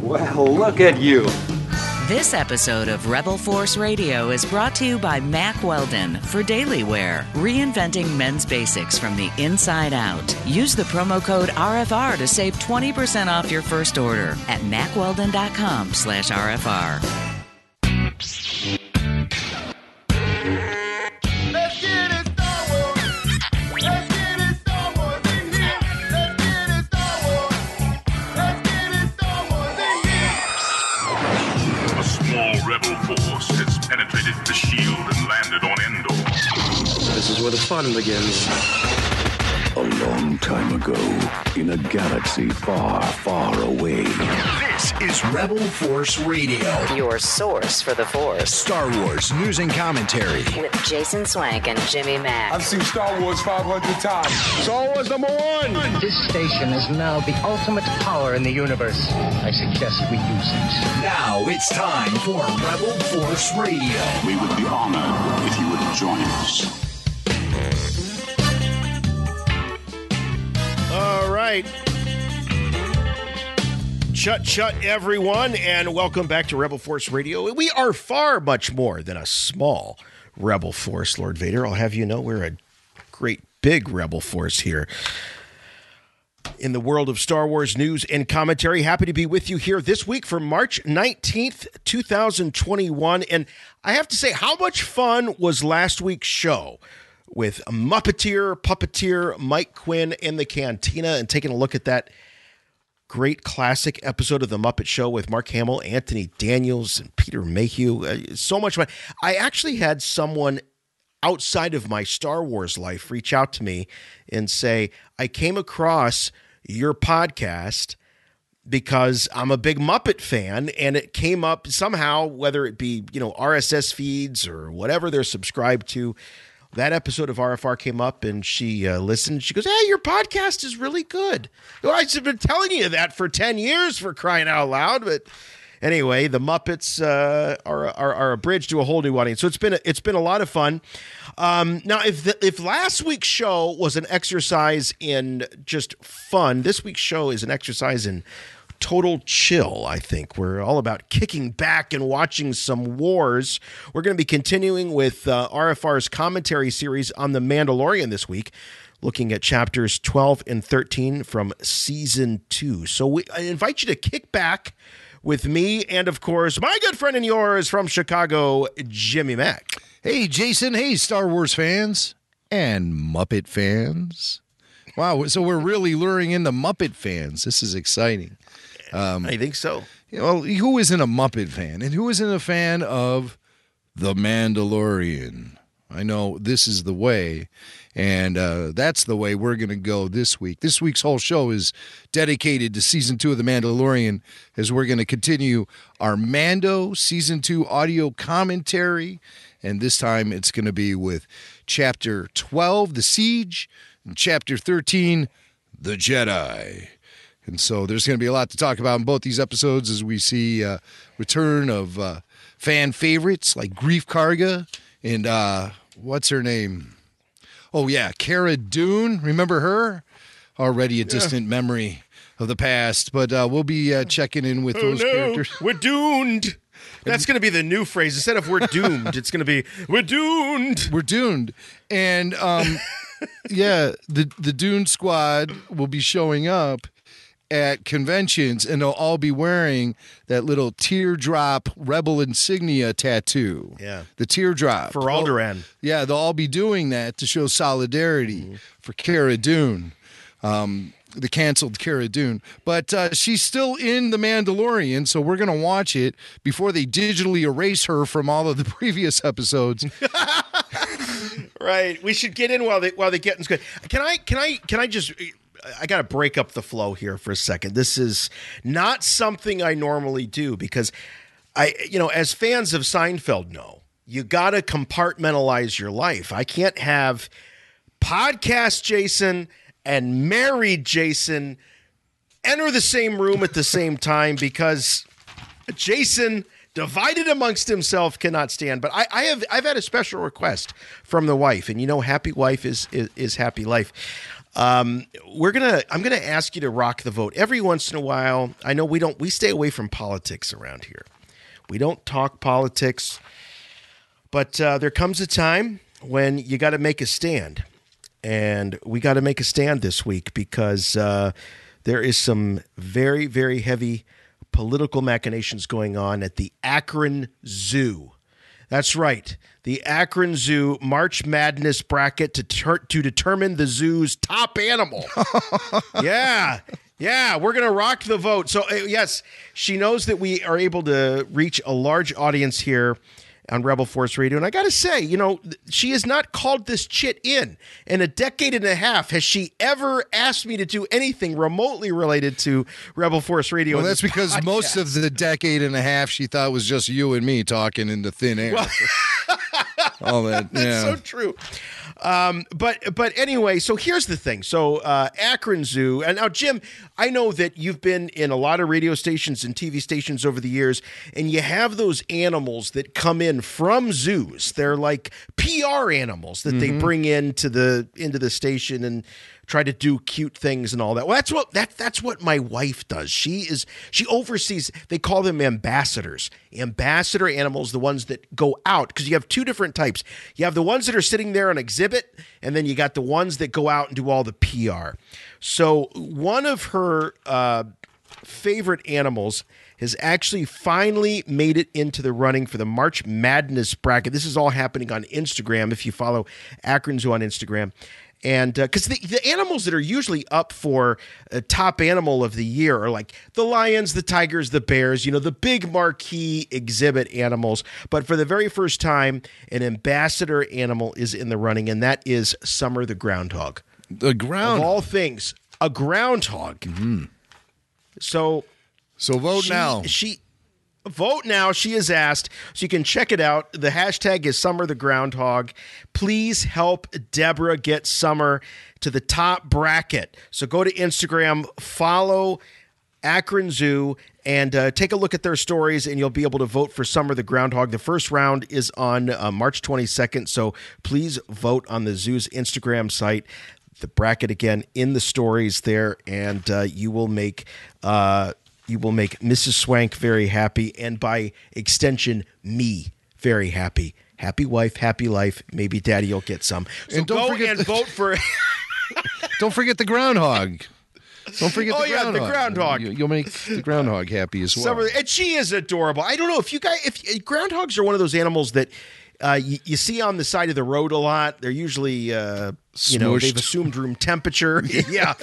Well, look at you. This episode of Rebel Force Radio is brought to you by Mack Weldon for daily wear, reinventing men's basics from the inside out. Use the promo code RFR to save 20% off your first order at mackweldon.com/RFR. Rebel force has penetrated the shield and landed on Endor. This is where the fun begins. A long time ago, in a galaxy far, far away. This is Rebel Force Radio. Your source for the Force. Star Wars news and commentary. With Jason Swank and Jimmy Mack. I've seen Star Wars 500 times. Star Wars #1. This station is now the ultimate power in the universe. I suggest we use it. Now it's time for Rebel Force Radio. We would be honored if you would join us. All right. Chut, everyone, and welcome back to Rebel Force Radio. We are far much more than a small Rebel Force, Lord Vader. I'll have you know we're a great big Rebel Force here in the world of Star Wars news and commentary. Happy to be with you here this week for March 19th, 2021. And I have to say, how much fun was last week's show with puppeteer Mike Quinn in the Cantina, and taking a look at that great classic episode of The Muppet Show with Mark Hamill, Anthony Daniels, and Peter Mayhew. So much fun. I actually had someone outside of my Star Wars life reach out to me and say, I came across your podcast because I'm a big Muppet fan, and it came up somehow, whether it be, RSS feeds or whatever they're subscribed to. That episode of RFR came up, and she listened. She goes, hey, your podcast is really good. Well, I've been telling you that for 10 years, for crying out loud. But anyway, the Muppets are a bridge to a whole new audience. So it's been a lot of fun. Now, if last week's show was an exercise in just fun, this week's show is an exercise in total chill, I think. We're all about kicking back and watching some wars. We're going to be continuing with RFR's commentary series on The Mandalorian this week, looking at chapters 12 and 13 from Season 2. So I invite you to kick back with me and, of course, my good friend and yours from Chicago, Jimmy Mack. Hey, Jason. Hey, Star Wars fans and Muppet fans. Wow, so we're really luring in the Muppet fans. This is exciting. I think so. Well, who isn't a Muppet fan? And who isn't a fan of The Mandalorian? I know this is the way, and that's the way we're going to go this week. This week's whole show is dedicated to Season 2 of The Mandalorian, as we're going to continue our Mando Season 2 audio commentary, and this time it's going to be with Chapter 12, The Siege, and Chapter 13, The Jedi. And so there's going to be a lot to talk about in both these episodes as we see return of fan favorites like Greef Karga and what's her name? Oh, yeah, Cara Dune. Remember her? Already a distant memory of the past, but we'll be checking in with those characters. We're doomed. That's going to be the new phrase. Instead of we're doomed, it's going to be we're doomed. We're doomed. And, yeah, the Dune Squad will be showing up at conventions, and they'll all be wearing that little teardrop Rebel insignia tattoo. Yeah. The teardrop. For Alderaan. Yeah, they'll all be doing that to show solidarity for Cara Dune, the canceled Cara Dune. But she's still in The Mandalorian, so we're going to watch it before they digitally erase her from all of the previous episodes. Right. We should get in while they get in. Can I just... I got to break up the flow here for a second. This is not something I normally do because as fans of Seinfeld know, you got to compartmentalize your life. I can't have podcast Jason and married Jason enter the same room at the same time because Jason, divided amongst himself, cannot stand. But I've had a special request from the wife, and happy wife is happy life. I'm gonna ask you to rock the vote every once in a while. I know we stay away from politics around here. We don't talk politics, but there comes a time when you got to make a stand, and we got to make a stand this week because there is some very, very heavy political machinations going on at the Akron Zoo. That's right. The Akron Zoo March Madness bracket to determine the zoo's top animal. Yeah, we're going to rock the vote. So, yes, she knows that we are able to reach a large audience here on Rebel Force Radio. And I got to say, she has not called this chit in a decade and a half. Has she ever asked me to do anything remotely related to Rebel Force Radio? Well, that's because podcast. Most of the decade and a half she thought was just you and me talking into thin air. Well, all that. Yeah. That's so true. But anyway, so here's the thing. So Akron Zoo, and now Jim, I know that you've been in a lot of radio stations and TV stations over the years, and you have those animals that come in from zoos. They're like PR animals that they bring into the station and try to do cute things and all that. Well, that's what my wife does. She oversees. They call them ambassadors. Ambassador animals, the ones that go out, because you have two different types. You have the ones that are sitting there on exhibit, and then you got the ones that go out and do all the PR. So one of her favorite animals has actually finally made it into the running for the March Madness bracket. This is all happening on Instagram if you follow Akron Zoo on Instagram. And because the animals that are usually up for top animal of the year are like the lions, the tigers, the bears, the big marquee exhibit animals. But for the very first time, an ambassador animal is in the running, and that is Summer the groundhog. The groundhog. Of all things, a groundhog. Mm-hmm. So vote now. Vote now. She is asked, so you can check it out. The hashtag is Summer the Groundhog. Please help Deborah get Summer to the top bracket. So go to Instagram, follow Akron Zoo, and take a look at their stories, and you'll be able to vote for Summer the Groundhog. The first round is on March 22nd, so please vote on the zoo's Instagram site. The bracket, again, in the stories there, and you will make Mrs. Swank very happy, and by extension, me very happy. Happy wife, happy life. Maybe Daddy will get some. So and don't forget vote for. Don't forget the groundhog. Don't forget the groundhog. The groundhog. You'll make the groundhog happy as well. And she is adorable. I don't know if groundhogs are one of those animals that you see on the side of the road a lot. They're usually they've assumed room temperature. Yeah.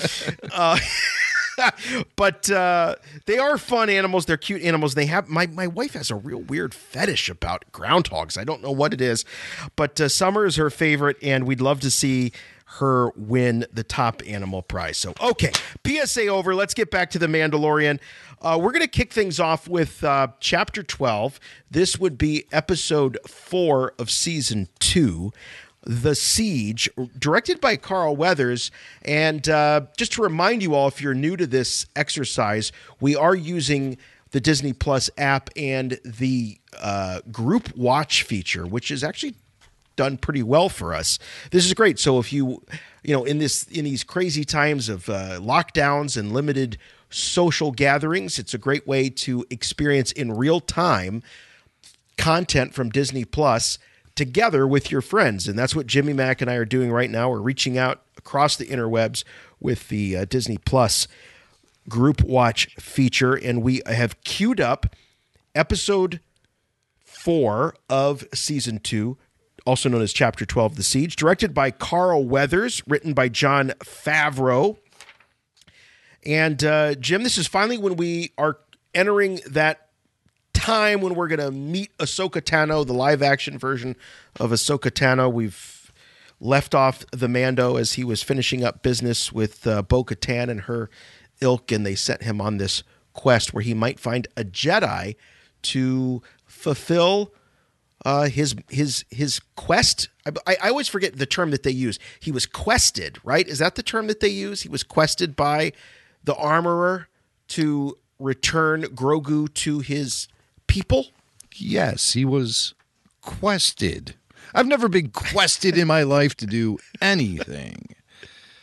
But they are fun animals. They're cute animals. They have my wife has a real weird fetish about groundhogs. I don't know what it is, but Summer is her favorite, and we'd love to see her win the top animal prize. So, okay, PSA over. Let's get back to The Mandalorian. We're going to kick things off with Chapter 12. This would be Episode 4 of Season 2. The Siege, directed by Carl Weathers. And just to remind you all, if you're new to this exercise, we are using the Disney Plus app and the group watch feature, which is actually done pretty well for us. This is great. So if in these crazy times of lockdowns and limited social gatherings, it's a great way to experience in real time content from Disney Plus together with your friends. And that's what Jimmy Mack and I are doing right now. We're reaching out across the interwebs with the Disney Plus group watch feature. And we have queued up episode 4 of season 2, also known as Chapter 12, The Siege, directed by Carl Weathers, written by Jon Favreau. And Jim, this is finally when we are entering that time when we're going to meet Ahsoka Tano, the live-action version of Ahsoka Tano. We've left off the Mando as he was finishing up business with Bo-Katan and her ilk, and they sent him on this quest where he might find a Jedi to fulfill his quest. I always forget the term that they use. He was quested, right? Is that the term that they use? He was quested by the armorer to return Grogu to his people? Yes, he was quested. I've never been quested in my life to do anything.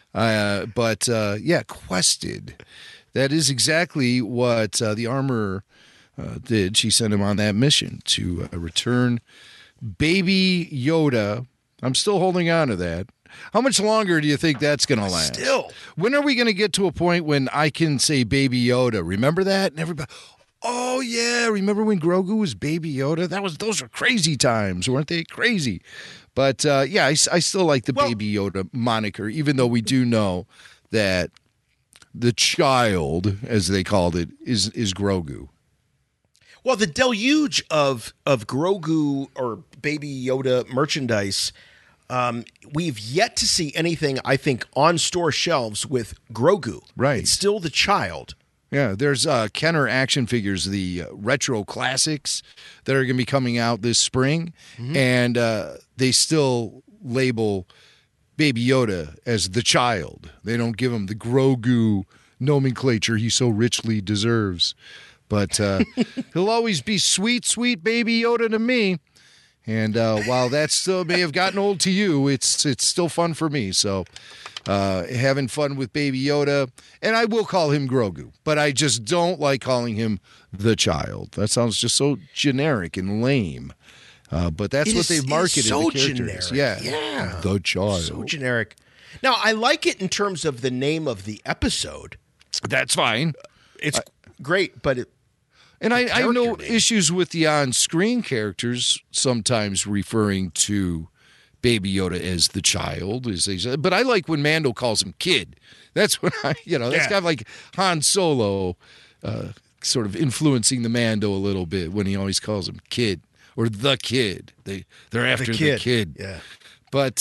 quested. That is exactly what the armorer did. She sent him on that mission to return Baby Yoda. I'm still holding on to that. How much longer do you think that's going to last? Still. When are we going to get to a point when I can say Baby Yoda? Remember that? And everybody, oh, yeah. Remember when Grogu was Baby Yoda? Those were crazy times, weren't they? Crazy. But, I still like the Baby Yoda moniker, even though we do know that the child, as they called it, is Grogu. Well, the deluge of Grogu or Baby Yoda merchandise, we've yet to see anything, I think, on store shelves with Grogu. Right. It's still the child. Yeah, there's Kenner action figures, the retro classics that are going to be coming out this spring, and they still label Baby Yoda as the child. They don't give him the Grogu nomenclature he so richly deserves. But he'll always be sweet, sweet Baby Yoda to me. And while that still may have gotten old to you, it's still fun for me. So having fun with Baby Yoda. And I will call him Grogu, but I just don't like calling him the child. That sounds just so generic and lame. But that's what they've marketed. So the characters. generic. Yeah. The child. So generic. Now, I like it in terms of the name of the episode. That's fine. It's great, but And I have no name. issues with the on-screen characters sometimes referring to Baby Yoda as the child, but I like when Mando calls him kid. That's when that's kind of like Han Solo sort of influencing the Mando a little bit when he always calls him kid or the kid. They're after the kid. Yeah. But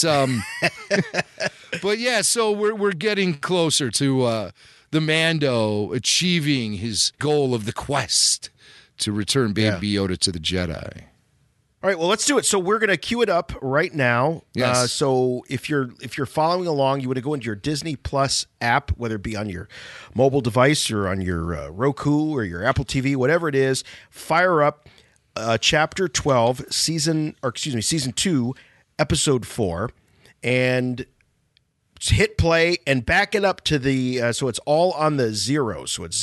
but yeah, so we're getting closer to the Mando achieving his goal of the quest to return Baby Yoda to the Jedi. All right, well, let's do it. So we're going to cue it up right now. Yes. So if you're following along, you want to go into your Disney Plus app, whether it be on your mobile device or on your Roku or your Apple TV, whatever it is. Fire up Chapter 12, Season 2, Episode 4, and hit play and back it up to the so it's all on the zero. So it's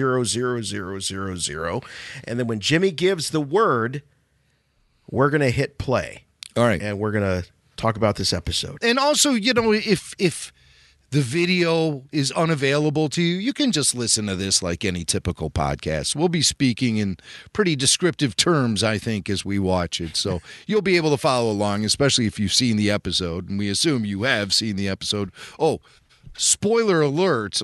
0000000, and then when Jimmy gives the word, we're gonna hit play. All right, and we're gonna talk about this episode. And also, if the video is unavailable to you, you can just listen to this like any typical podcast. We'll be speaking in pretty descriptive terms, I think, as we watch it. So you'll be able to follow along, especially if you've seen the episode. And we assume you have seen the episode. Oh, spoiler alert.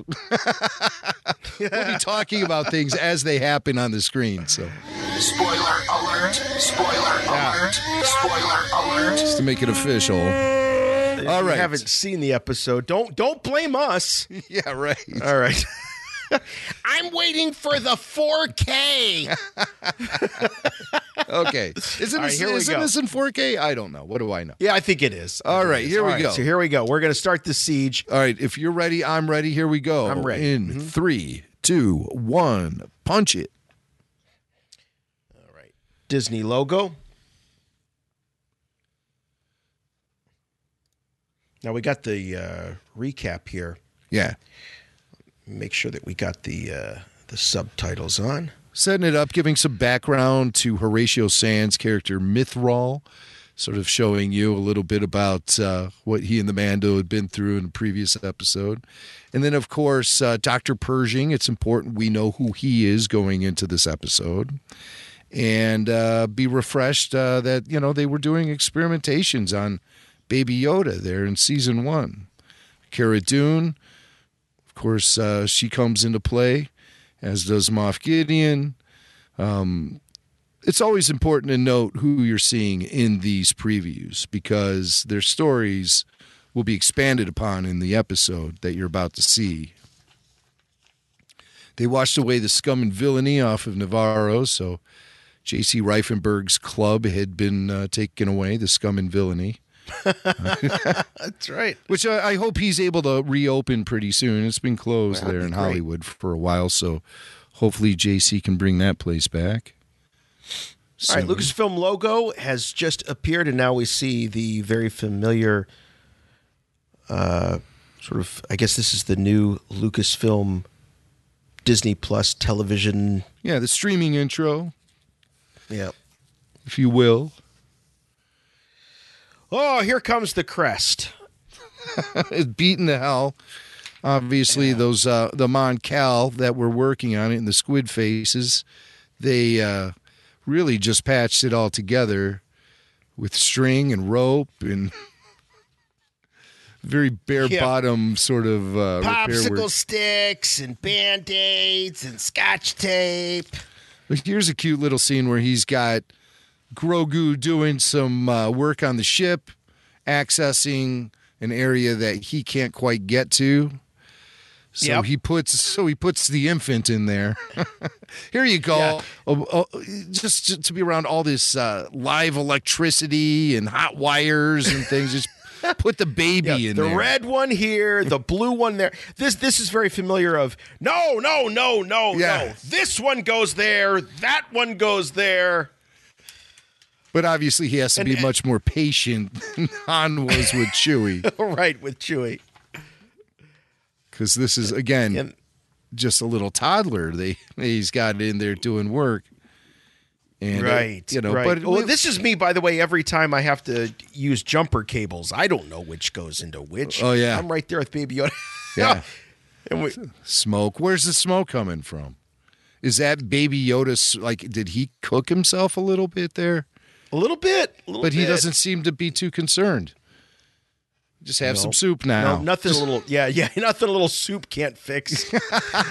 We'll be talking about things as they happen on the screen. So spoiler alert, spoiler alert, spoiler alert. Just to make it official. All right. If you haven't seen the episode, don't blame us. Yeah, right. All right. I'm waiting for the 4K. Okay. Isn't this in 4K? I don't know. What do I know? Yeah, I think it is. All right, here we go. So here we go. We're going to start the siege. All right, if you're ready, I'm ready. Here we go. I'm ready. In 3, 2, 1, punch it. All right. Disney logo. Now we got the recap here. Yeah. Make sure that we got the subtitles on. Setting it up, giving some background to Horatio Sands' character Mythrol, sort of showing you a little bit about what he and the Mando had been through in the previous episode. And then, of course, Dr. Pershing. It's important we know who he is going into this episode. And be refreshed that, they were doing experimentations on Baby Yoda there in Season 1. Cara Dune, of course, she comes into play, as does Moff Gideon. It's always important to note who you're seeing in these previews because their stories will be expanded upon in the episode that you're about to see. They washed away the scum and villainy off of Navarro, so J.C. Reifenberg's club had been taken away, the scum and villainy. That's right. Which I hope he's able to reopen pretty soon. It's been closed there in Hollywood for a while, so hopefully JC can bring that place back. All right, Lucasfilm logo has just appeared, and now we see the very familiar sort of, I guess this is the new Lucasfilm Disney Plus television. Yeah, the streaming intro, Yeah. if you will. Oh, here comes the crest. It's beaten to hell. Obviously, those the Mon Cal that were working on it and the squid faces, they really just patched it all together with string and rope and very bare bottom sort of repair popsicle work. sticks and Band-Aids and Scotch tape. But here's a cute little scene where he's got Grogu doing some work on the ship, accessing an area that he can't quite get to. So he puts the infant in there. Here you go. Yeah. Just to be around all this live electricity and hot wires and things. Just put the baby in the there. The red one here, the blue one there. This is very familiar of no. This one goes there. That one goes there. But obviously he has to be much more patient than Han was with Chewie. Right, with Chewie. Because this is, again, just a little toddler. He's got in there doing work. And, right. But this is me, by the way, every time I have to use jumper cables. I don't know which goes into which. Oh, yeah. I'm right there with Baby Yoda. Yeah. And smoke. Where's the smoke coming from? Is that Baby Yoda, like, did he cook himself a little bit there? A little bit. But he doesn't seem to be too concerned. Just have some soup now. No, nothing a little, nothing a little soup can't fix. So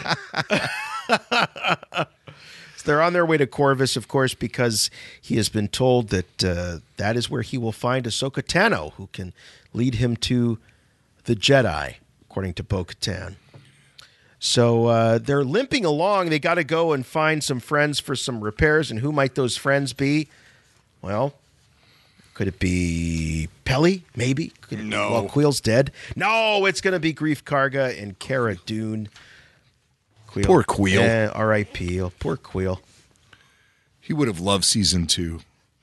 they're on their way to Corvus, of course, because he has been told that that is where he will find Ahsoka Tano, who can lead him to the Jedi, according to Bo-Katan. So they're limping along. They got to go and find some friends for some repairs. And who might those friends be? Well, could it be Peli? Maybe. No. Well, Queel's dead. No, it's going to be Greef Karga and Cara Dune. Queel. Poor Queel. Yeah, R.I.P. Oh, poor Queel. He would have loved season 2.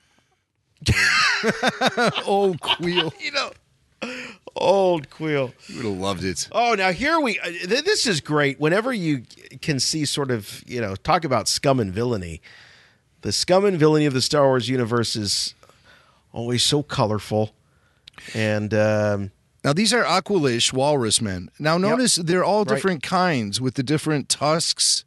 Old Queel. Old Queel. He would have loved it. Oh, now here this is great. Whenever you can see sort of, talk about scum and villainy. The scum and villainy of the Star Wars universe is always so colorful. And now these are Aqualish walrus men. Now notice they're all different kinds with the different tusks.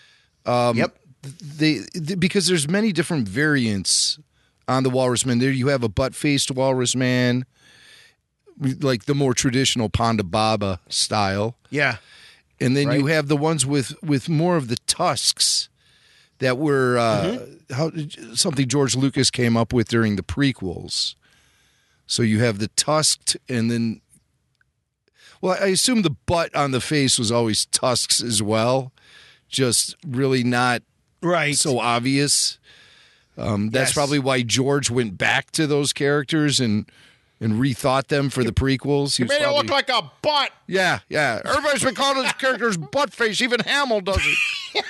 Because there's many different variants on the walrus men. There you have a butt-faced walrus man, like the more traditional Ponda Baba style. Yeah. And then you have the ones with more of the tusks that were something George Lucas came up with during the prequels. So you have the tusked, and then, well, I assume the butt on the face was always tusks as well, just really not so obvious. That's probably why George went back to those characters and rethought them for the prequels. He made it look like a butt. Yeah. Everybody's been calling his characters butt face. Even Hamill does it.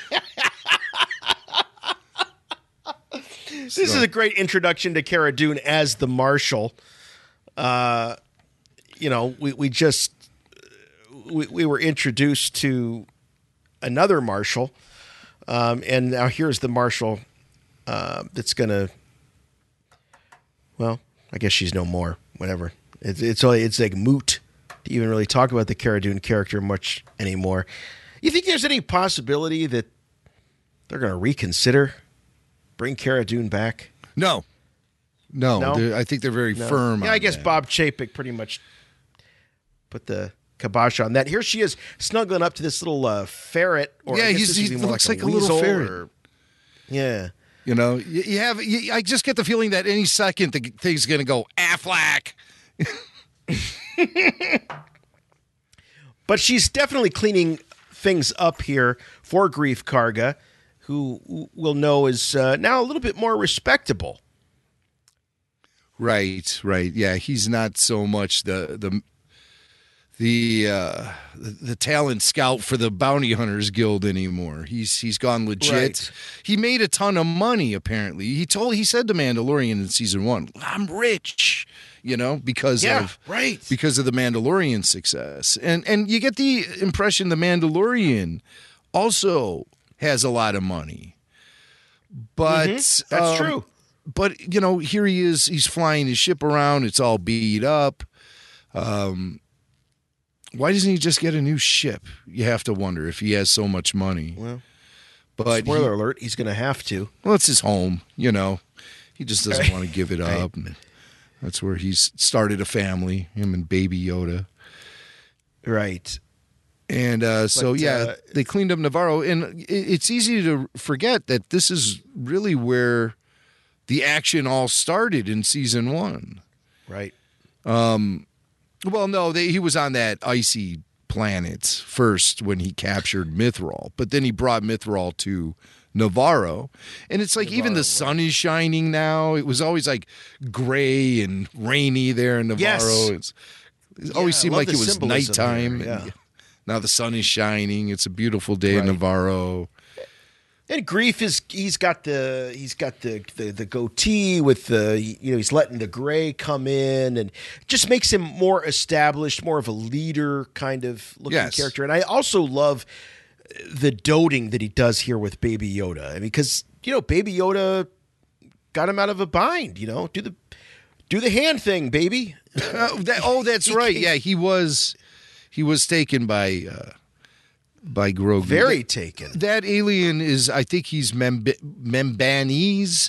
This is a great introduction to Cara Dune as the Marshal. We were introduced to another Marshal, and now here's the Marshal that's gonna. Well, I guess she's no more. Whatever. It's like moot to even really talk about the Cara Dune character much anymore. You think there's any possibility that they're going to reconsider, bring Cara Dune back? No. I think they're very firm. Yeah, on I guess that. Bob Chapek pretty much put the kibosh on that. Here she is snuggling up to this little ferret. Or Yeah, I guess he looks like a little ferret. Yeah. I just get the feeling that any second the thing's going to go Affleck. But she's definitely cleaning things up here for Greef Karga, who we'll know is now a little bit more respectable. Right. Yeah, he's not so much the the talent scout for the Bounty Hunters Guild anymore. He's gone legit. Right. He made a ton of money. Apparently, he said to Mandalorian in season 1, "I'm rich," because of the Mandalorian success, and you get the impression the Mandalorian also has a lot of money, but that's true. But here he is. He's flying his ship around. It's all beat up. Why doesn't he just get a new ship? You have to wonder if he has so much money. Well, but spoiler alert, he's going to have to. Well, it's his home, He just doesn't want to give it up. And that's where he's started a family, him and Baby Yoda. Right. And they cleaned up Navarro. And it's easy to forget that this is really where the action all started in season 1. Right. Well, no, he was on that icy planet first when he captured Mythrol, but then he brought Mythrol to Navarro. And it's like even the sun is shining now. It was always like gray and rainy there in Navarro. Yes. It always seemed like it was nighttime. And now the sun is shining. It's a beautiful day in Navarro. And Greef he's got the goatee with he's letting the gray come in and just makes him more established, more of a leader kind of looking character. And I also love the doting that he does here with Baby Yoda. I mean, because Baby Yoda got him out of a bind. Do the hand thing, baby. That's right. Yeah, he was taken by Grogu. Very taken. That alien is, I think he's Membanese.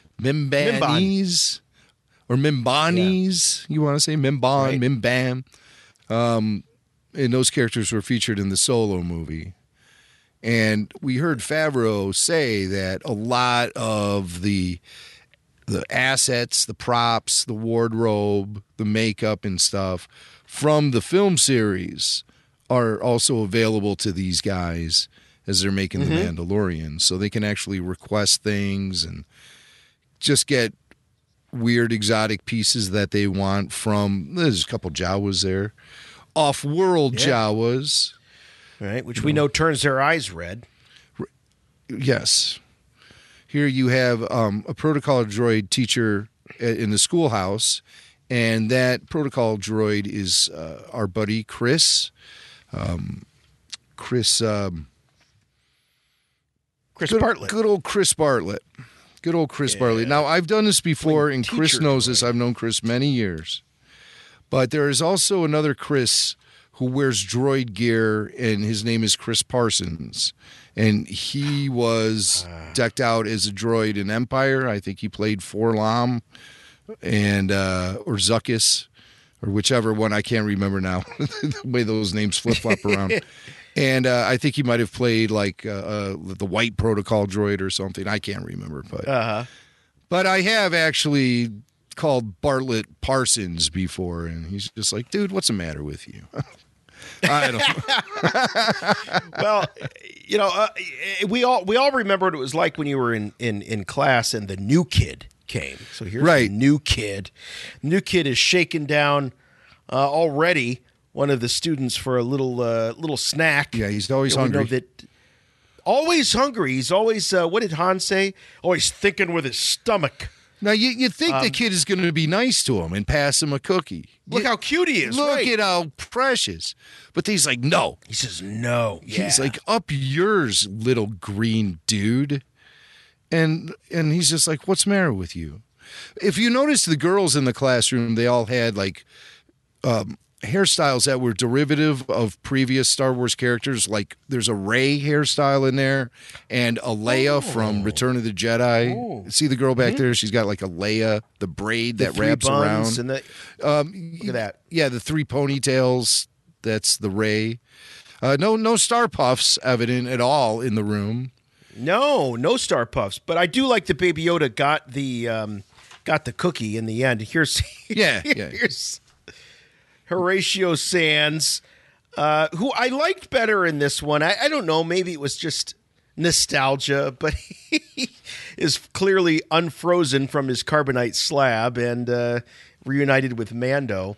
Or Membanese. You want to say Memban, Memban. And those characters were featured in the Solo movie. And we heard Favreau say that a lot of the assets, the props, the wardrobe, the makeup and stuff from the film series are also available to these guys as they're making The Mandalorian. So they can actually request things and just get weird exotic pieces that they want from, there's a couple Jawas there, off-world Jawas. Right, which we know turns their eyes red. Yes. Here you have a protocol droid teacher in the schoolhouse, and that protocol droid is our buddy Chris. Chris Bartlett. Good old Chris Bartlett. Good old Chris Bartlett. Now, I've done this before, and Chris knows this. I've known Chris many years. But there is also another Chris who wears droid gear, and his name is Chris Parsons. And he was decked out as a droid in Empire. I think he played 4-LOM and or Zuckuss, or whichever one. I can't remember now, the way those names flip-flop around. And I think he might have played like the White Protocol droid or something. I can't remember. But I have actually called Bartlett Parsons before, and he's just like, dude, what's the matter with you? I don't know. Well, we all remember what it was like when you were in class and the new kid came. So here's the new kid. New kid is shaking down already one of the students for a little snack. Yeah, he's always hungry. Always hungry. He's always, what did Han say? Always thinking with his stomach. Now, you think the kid is going to be nice to him and pass him a cookie. Look how cute he is. Look at how precious. But he's like, no. He says, no. Yeah. He's like, up yours, little green dude. And he's just like, what's the matter with you? If you notice the girls in the classroom, they all had like hairstyles that were derivative of previous Star Wars characters. Like there's a Rey hairstyle in there and a Leia from Return of the Jedi. Oh. See the girl back there? She's got like a Leia, the braid that wraps around. And look at that. Yeah, the 3 ponytails. That's the Rey. No Star Puffs evident at all in the room. No Star Puffs. But I do like that Baby Yoda got the cookie in the end. Here's Horatio Sands, who I liked better in this one. I don't know, maybe it was just nostalgia, but he is clearly unfrozen from his carbonite slab and reunited with Mando.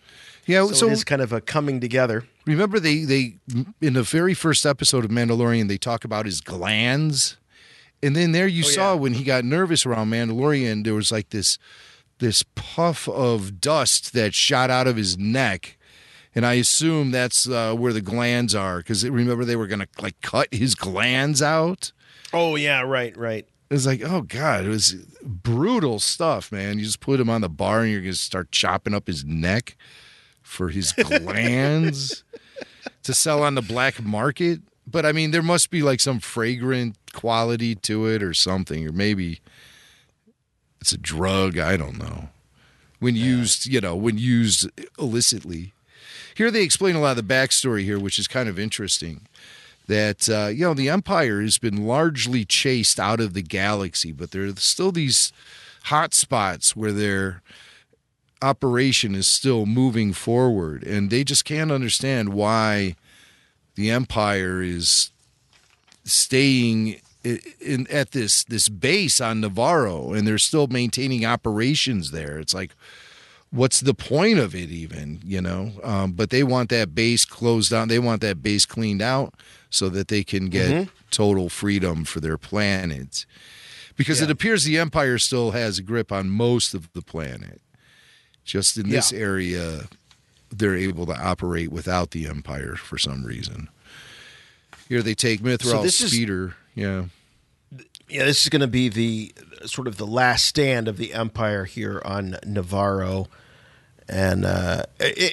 Yeah, so it is kind of a coming together. Remember, they in the very first episode of Mandalorian, they talk about his glands, and then there you saw when he got nervous around Mandalorian, there was like this puff of dust that shot out of his neck, and I assume that's where the glands are, because remember they were going to like cut his glands out. Oh yeah, right. It was like, oh God, it was brutal stuff, man. You just put him on the bar and you're going to start chopping up his neck for his glands to sell on the black market. But I mean, there must be like some fragrant quality to it or something, or maybe it's a drug. I don't know. When used illicitly. Here they explain a lot of the backstory here, which is kind of interesting. That, the Empire has been largely chased out of the galaxy, but there are still these hot spots where their operation is still moving forward, and they just can't understand why the Empire is staying at this base on Navarro, and they're still maintaining operations there. It's like, what's the point of it even, but they want that base closed down. They want that base cleaned out so that they can get total freedom for their planet. Because it appears the Empire still has a grip on most of the planet. Just in this area, they're able to operate without the Empire for some reason. Here they take Mithral's speeder. Yeah, this is going to be the sort of the last stand of the Empire here on Navarro. And, and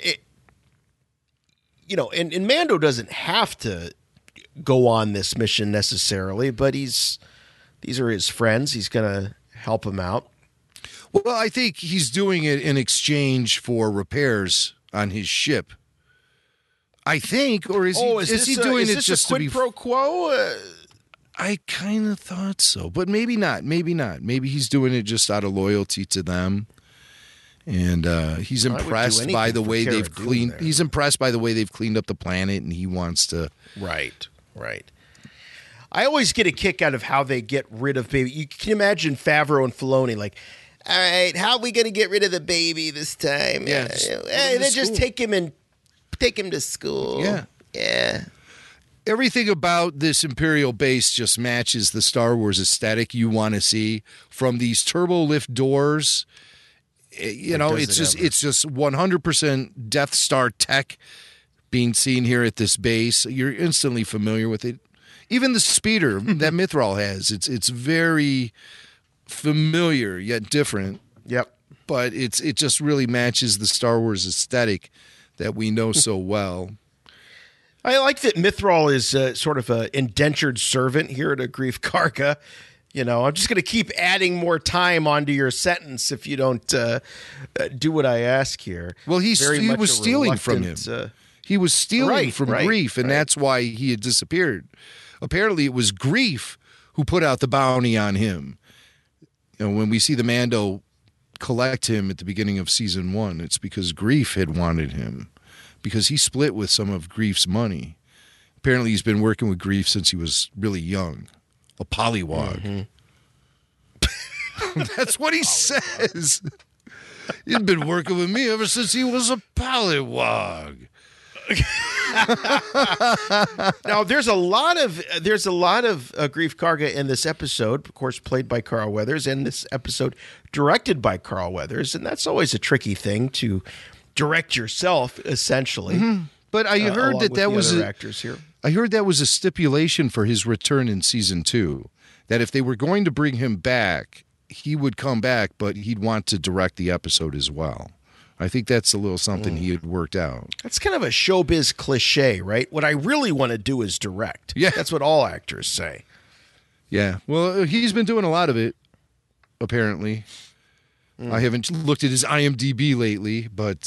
Mando doesn't have to go on this mission necessarily, but these are his friends. He's going to help him out. Well, I think he's doing it in exchange for repairs on his ship. I think, or is he doing it just to be pro quo? I kind of thought so, but maybe not. Maybe he's doing it just out of loyalty to them. And he's impressed by the way they've cleaned. He's impressed by the way they've cleaned up the planet, and he wants to. Right. I always get a kick out of how they get rid of baby. You can imagine Favreau and Filoni like, all right, how are we going to get rid of the baby this time? Yeah, just take him to school. Yeah. Everything about this Imperial base just matches the Star Wars aesthetic you want to see, from these turbo lift doors. It's just 100% Death Star tech being seen here at this base. You're instantly familiar with it. Even the speeder that Mythrol has, it's very familiar yet different. Yep. But it just really matches the Star Wars aesthetic that we know so well. I like that Mythrol is sort of an indentured servant here at Greef Karga. I'm just going to keep adding more time onto your sentence if you don't do what I ask here. Well, he was stealing from him. He was stealing from Greef, and that's why he had disappeared. Apparently, it was Greef who put out the bounty on him. When we see the Mando collect him at the beginning of season 1, it's because Greef had wanted him, because he split with some of Greef's money. Apparently, he's been working with Greef since he was really young. A pollywog. That's what he says. He's been working with me ever since he was a pollywog. Now, there's a lot of Greef Karga in this episode, of course, played by Carl Weathers, and this episode directed by Carl Weathers, and that's always a tricky thing to direct yourself, essentially. Mm-hmm. But I heard that was actors here. I heard that was a stipulation for his return in season 2, that if they were going to bring him back, he would come back, but he'd want to direct the episode as well. I think that's a little something he had worked out. That's kind of a showbiz cliche, right? What I really want to do is direct. Yeah. That's what all actors say. Yeah. Well, he's been doing a lot of it, apparently. I haven't looked at his IMDb lately, but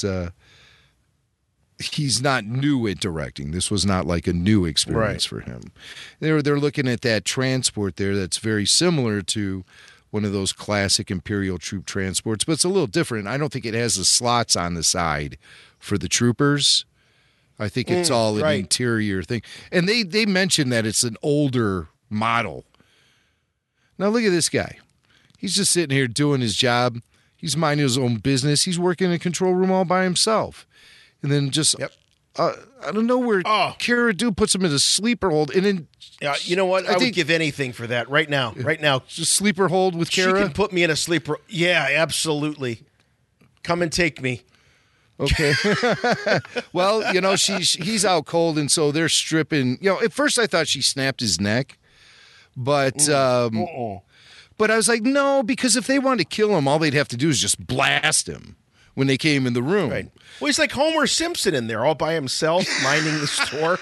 he's not new at directing. This was not like a new experience for him. They're looking at that transport there that's very similar to one of those classic Imperial troop transports, but it's a little different. I don't think it has the slots on the side for the troopers. I think it's all an interior thing. And they mentioned that it's an older model. Now look at this guy. He's just sitting here doing his job. He's minding his own business. He's working in a control room all by himself. and then just I don't know where Cara Dune puts him in a sleeper hold, and then you know what? I would give anything for that right now. Just sleeper hold with Cara. She can put me in a sleeper. Yeah, absolutely. Come and take me. Okay. Well, he's out cold, and so they're stripping. At first I thought she snapped his neck, but but I was like, no, because if they wanted to kill him, all they'd have to do is just blast him when they came in the room. Right. Well, he's like Homer Simpson in there, all by himself, minding the store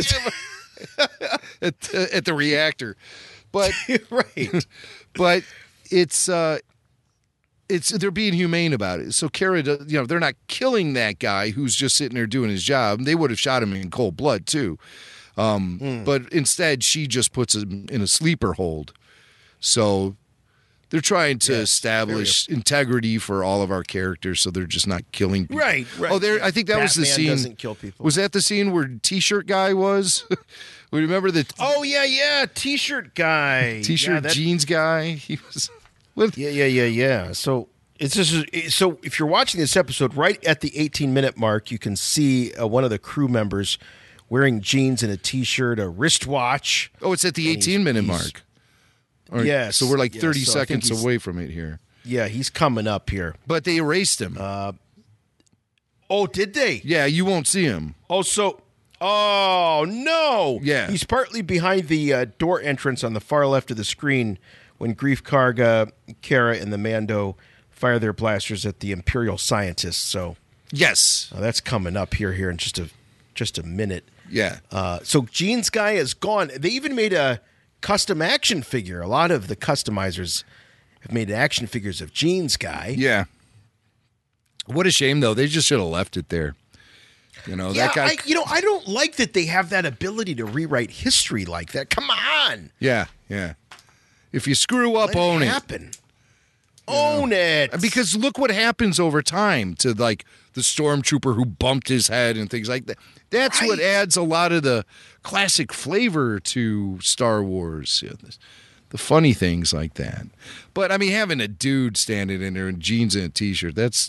at the reactor. But right. But it's they're being humane about it. So Cara, they're not killing that guy who's just sitting there doing his job. They would have shot him in cold blood too. But instead, she just puts him in a sleeper hold. So they're trying to establish integrity for all of our characters, so they're just not killing people. Right. Oh, I think that was the scene. Doesn't kill people. Was that the scene where T-shirt guy was? We remember the. Oh yeah, T-shirt guy, T-shirt jeans guy. He was. Yeah. So it's just so if you're watching this episode right at the 18-minute mark, you can see one of the crew members wearing jeans and a T-shirt, a wristwatch. Oh, it's at the 18-minute mark. Yes. So we're like 30 seconds away from it here. Yeah, he's coming up here. But they erased him. Oh, did they? Yeah, you won't see him. Oh, no. Yeah. He's partly behind the door entrance on the far left of the screen when Greef Karga, Cara, and the Mando fire their blasters at the Imperial scientists. So yes, that's coming up here in just a minute. Yeah. So Jeans guy is gone. They even made a custom action figure. A lot of the customizers have made action figures of Jeans guy. Yeah. What a shame, though. They just should have left it there. That guy. I don't like that they have that ability to rewrite history like that. Come on. Yeah. If you screw up, own it. Happen. Own it. Because look what happens over time to like the stormtrooper who bumped his head and things like that. That's what adds a lot of the classic flavor to Star Wars. The funny things like that. But I mean, having a dude standing in there in jeans and a T-shirt, that's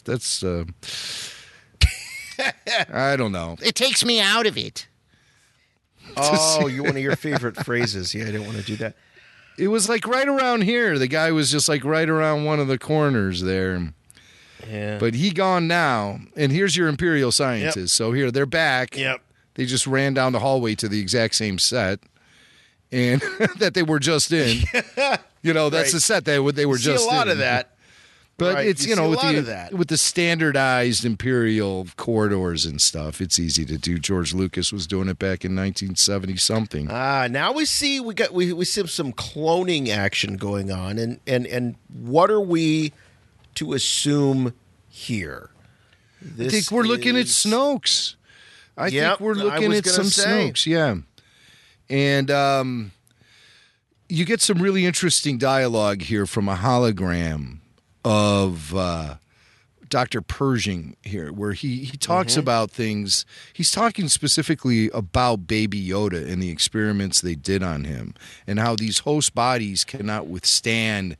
I don't know. It takes me out of it. Oh, you're one of your favorite phrases. Yeah, I didn't want to do that. It was like right around here. The guy was just like right around one of the corners there. Yeah. But he gone now. And here's your Imperial scientists. Yep. So here, they're back. Yep. They just ran down the hallway to the exact same set. And that they were just in. That's the set they were just in. See a lot of that. But it's, with the standardized Imperial corridors and stuff, it's easy to do. George Lucas was doing it back in 1970 something. Now we see we see some cloning action going on, and what are we to assume here? I think we're looking at Snoke's. I think we're looking at some Snoke's, yeah. And you get some really interesting dialogue here from a hologram of Dr. Pershing here, where he talks about things. He's talking specifically about Baby Yoda and the experiments they did on him, and how these host bodies cannot withstand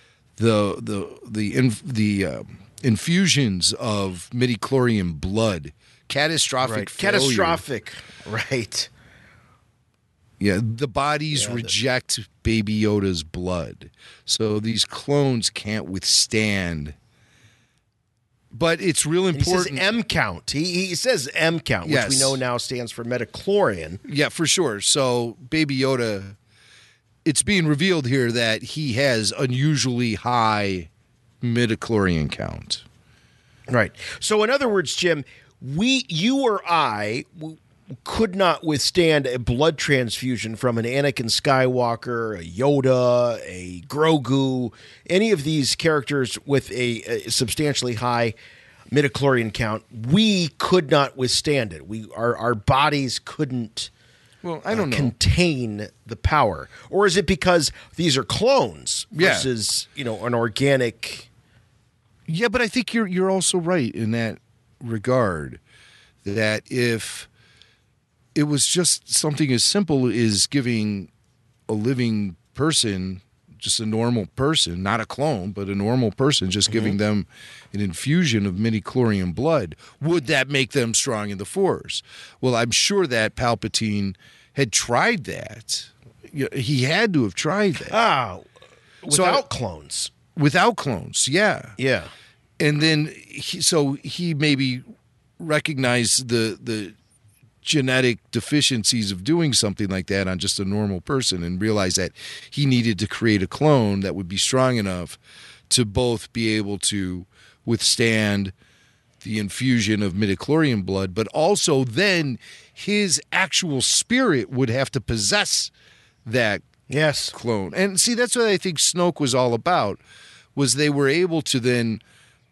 the infusions of midichlorian blood. Catastrophic failure. Catastrophic, right. Yeah, the bodies reject Baby Yoda's blood. So these clones can't withstand. But it's real important. He says M count. He says M count, which we know now stands for midichlorian. Yeah, for sure. So Baby Yoda, it's being revealed here that he has unusually high midichlorian count. Right. So in other words, Jim, you or I could not withstand a blood transfusion from an Anakin Skywalker, a Yoda, a Grogu, any of these characters with a substantially high midichlorian count. We could not withstand it. Our bodies couldn't contain the power. Or is it because these are clones versus an organic? Yeah, but I think you're also right in that regard, that if it was just something as simple as giving a living person just a normal person, not a clone, but a normal person, just giving them an infusion of midi-chlorian blood, would that make them strong in the Force? Well, I'm sure that Palpatine had tried that. He had to have tried that. Without clones. Without clones, yeah. Yeah. And then, he maybe recognized the genetic deficiencies of doing something like that on just a normal person and realized that he needed to create a clone that would be strong enough to both be able to withstand the infusion of midichlorian blood, but also then his actual spirit would have to possess that clone. And see, that's what I think Snoke was all about, was they were able to then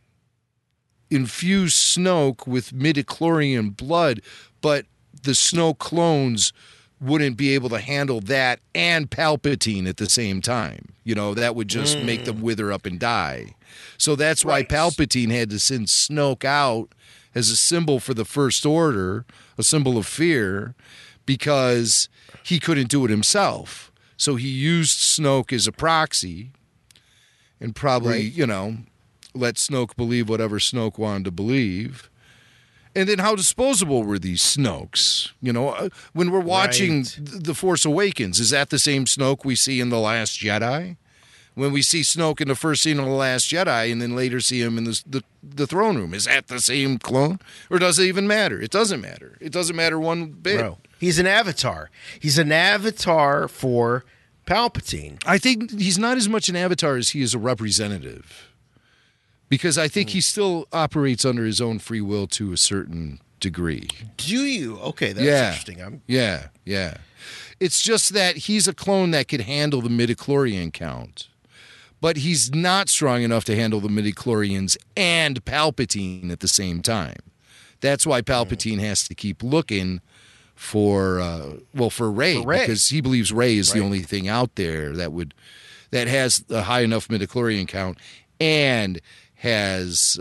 infuse Snoke with midichlorian blood, but the Snoke clones wouldn't be able to handle that and Palpatine at the same time. That would just make them wither up and die. So that's why Palpatine had to send Snoke out as a symbol for the First Order, a symbol of fear, because he couldn't do it himself. So he used Snoke as a proxy and probably, let Snoke believe whatever Snoke wanted to believe. And then how disposable were these Snokes? When we're watching The Force Awakens, is that the same Snoke we see in The Last Jedi? When we see Snoke in the first scene of The Last Jedi and then later see him in the throne room, is that the same clone? Or does it even matter? It doesn't matter. It doesn't matter one bit. Bro, he's an avatar. He's an avatar for Palpatine. I think he's not as much an avatar as he is a representative. Because I think he still operates under his own free will to a certain degree. Do you? Okay, that's interesting. Yeah. It's just that he's a clone that could handle the midichlorian count. But he's not strong enough to handle the midichlorians and Palpatine at the same time. That's why Palpatine has to keep looking for Rey. Because he believes Rey is the only thing out there that has a high enough midichlorian count and has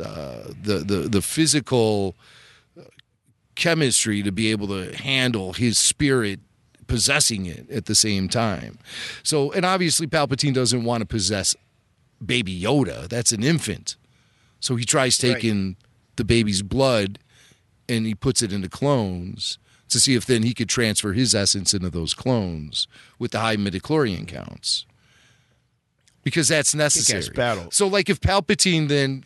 the physical chemistry to be able to handle his spirit possessing it at the same time. So, and obviously Palpatine doesn't want to possess Baby Yoda. That's an infant. So he tries taking the baby's blood and he puts it into clones to see if then he could transfer his essence into those clones with the high midichlorian counts. Because that's necessary. Battle. So, like, if Palpatine then,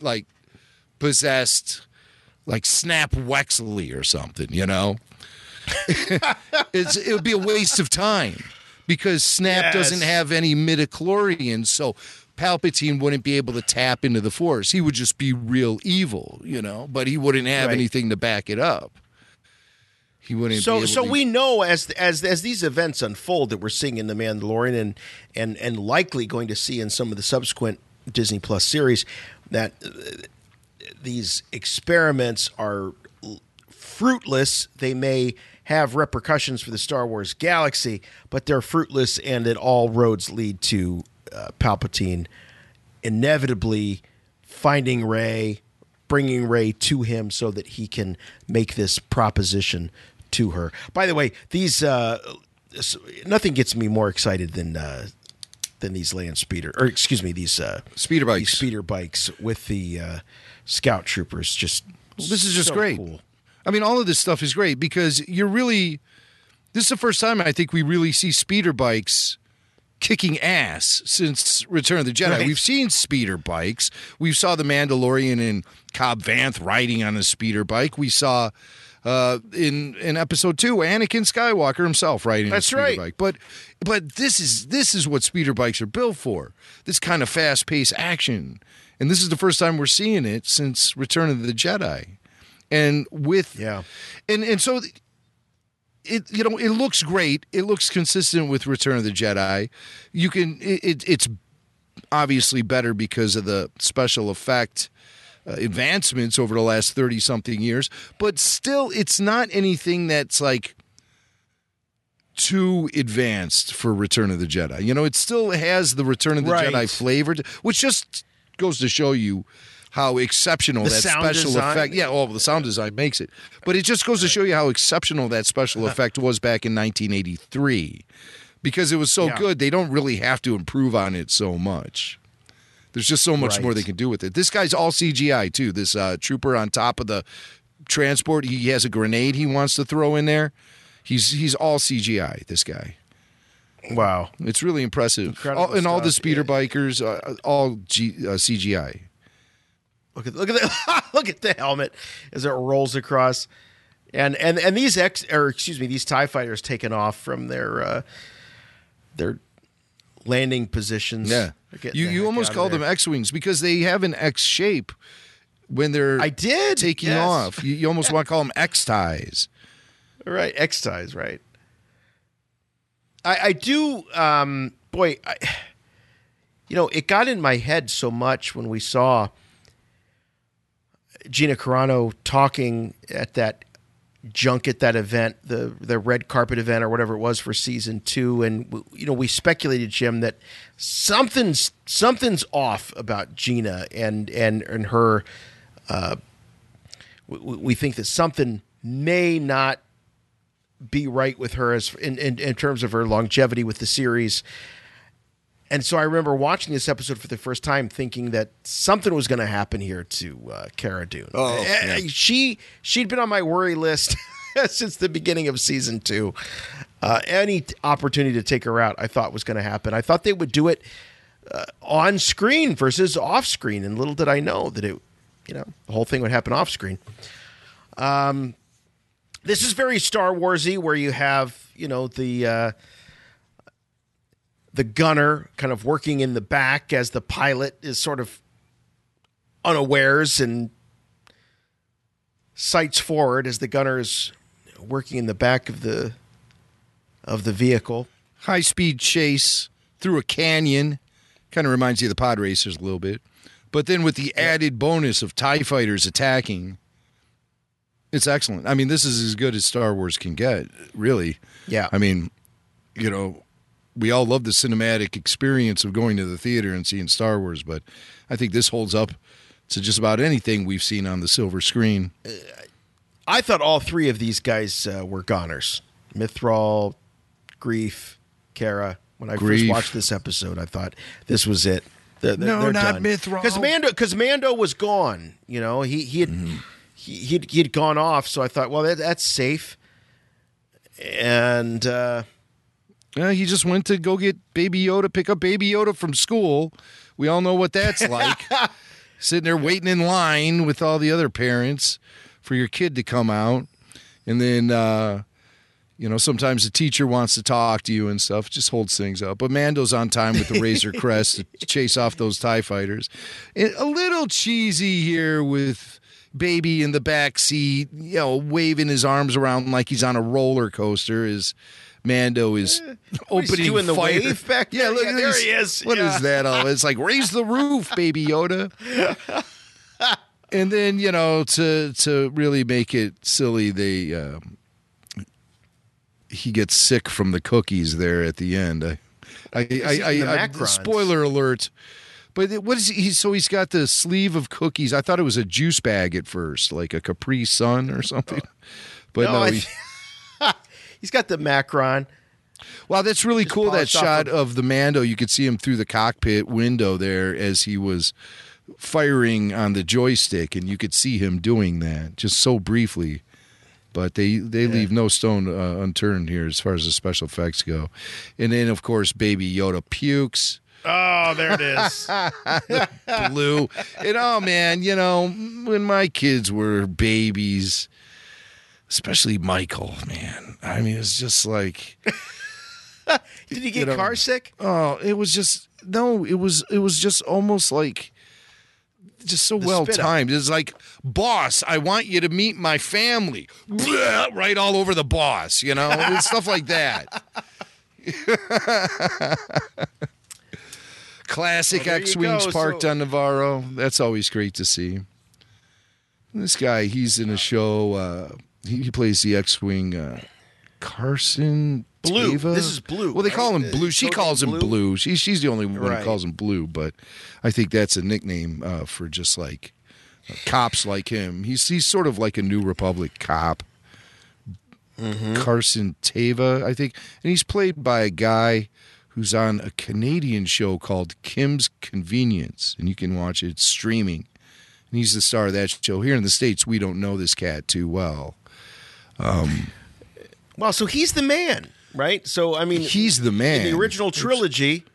possessed, Snap Wexley or something, it would be a waste of time. Because Snap doesn't have any midichlorians, so Palpatine wouldn't be able to tap into the Force. He would just be real evil, but he wouldn't have anything to back it up. He wouldn't. So we know as these events unfold that we're seeing in The Mandalorian and likely going to see in some of the subsequent Disney Plus series that these experiments are fruitless. They may have repercussions for the Star Wars galaxy, but they're fruitless, and that all roads lead to Palpatine inevitably finding Rey, bringing Rey to him so that he can make this proposition to her. By the way, these nothing gets me more excited than these land speeder, or excuse me, these speeder bikes. These speeder bikes with the scout troopers. This is just so great. Cool. I mean, all of this stuff is great because this is the first time I think we really see speeder bikes kicking ass since Return of the Jedi. Right. We've seen speeder bikes. We saw the Mandalorian and Cobb Vanth riding on a speeder bike. We saw in episode 2 Anakin Skywalker himself riding a speeder bike. But this is what speeder bikes are built for. This kind of fast-paced action. And this is the first time we're seeing it since Return of the Jedi. And so it looks great. It looks consistent with Return of the Jedi. It's obviously better because of the special effect advancements over the last 30-something years, but still it's not anything that's too advanced for Return of the Jedi. It still has the Return of the Jedi flavor, which just goes to show you how exceptional that special effect. Yeah, the sound design makes it. But it just goes to show you how exceptional that special effect was back in 1983. because it was so Yeah. good. They don't really have to improve on it so much. There's just so much Right. more they can do with it. This guy's all CGI too. This trooper on top of the transport, he has a grenade he wants to throw in there. He's all CGI. This guy. Wow. It's really impressive. Incredible And all the stuff. speeder bikers, all CGI. Look at the look at the helmet as it rolls across, and these these TIE fighters taking off from their landing positions. Yeah, Getting the you heck almost out of call them there. X-wings because they have an X shape when they're taking yes. off. You almost want to call them X-ties. Right, X ties, right. I do, it got in my head so much when we saw Gina Carano talking at that junket, that event, the red carpet event or whatever it was for season 2, and we speculated, Jim, that something's off about Gina and her. We think that something may not be right with her as in terms of her longevity with the series. And so I remember watching this episode for the first time thinking that something was going to happen here to Cara Dune. yeah. She'd been on my worry list since the beginning of season 2. Any opportunity to take her out, I thought was going to happen. I thought they would do it on screen versus off screen, and little did I know that the whole thing would happen off screen. This is very Star Wars-y, where you have, the gunner kind of working in the back as the pilot is sort of unawares and sights forward as the gunner is working in the back of the vehicle. High-speed chase through a canyon. Kind of reminds you of the pod racers a little bit. But then with the added bonus of TIE fighters attacking, it's excellent. I mean, this is as good as Star Wars can get, really. Yeah. I mean, we all love the cinematic experience of going to the theater and seeing Star Wars, but I think this holds up to just about anything we've seen on the silver screen. I thought all three of these guys were goners. Mythrol, Grief, Cara. When I first watched this episode, I thought this was it. They're not done. Mythrol. Because Mando was gone. He had gone off, so I thought, well, that's safe. And he just went to go get Baby Yoda, pick up Baby Yoda from school. We all know what that's like. Sitting there waiting in line with all the other parents for your kid to come out. And then, sometimes the teacher wants to talk to you and stuff. Just holds things up. But Mando's on time with the Razor Crest to chase off those TIE fighters. And a little cheesy here with Baby in the back seat, waving his arms around like he's on a roller coaster as Mando is opening doing the fire. wave back there? Yeah, look at there this. he is. What is that? Oh, it's like raise the roof, Baby Yoda. And then to really make it silly, he gets sick from the cookies there at the end. Spoiler alert. But what is he? So he's got the sleeve of cookies. I thought it was a juice bag at first, like a Capri Sun or something. But no, he's got the Macron. Wow, that's really cool. That polished off shot of the Mando, you could see him through the cockpit window there as he was firing on the joystick, and you could see him doing that just so briefly. But they leave no stone unturned here as far as the special effects go. And then, of course, Baby Yoda pukes. Oh, there it is. Blue. And oh man, when my kids were babies, especially Michael, man. I mean, it's just like Did he get car sick? Oh, it was just it was just almost like just so well timed. It's like, boss, I want you to meet my family. Blah, right all over the boss, and stuff like that. Classic X-Wings parked on Navarro. That's always great to see. This guy, he's in a show. He plays the X-Wing. Carson Blue. Teva? This is Blue. Well, they call him Blue. She Codename calls him Blue. She's the only one Right. who calls him Blue, but I think that's a nickname for just like cops like him. He's sort of like a New Republic cop. Carson Teva, I think. And he's played by a guy who's on a Canadian show called Kim's Convenience. And you can watch it streaming. And he's the star of that show. Here in the States, we don't know this cat too well. Well, so he's the man, right? So, I mean... He's the man. In the original trilogy...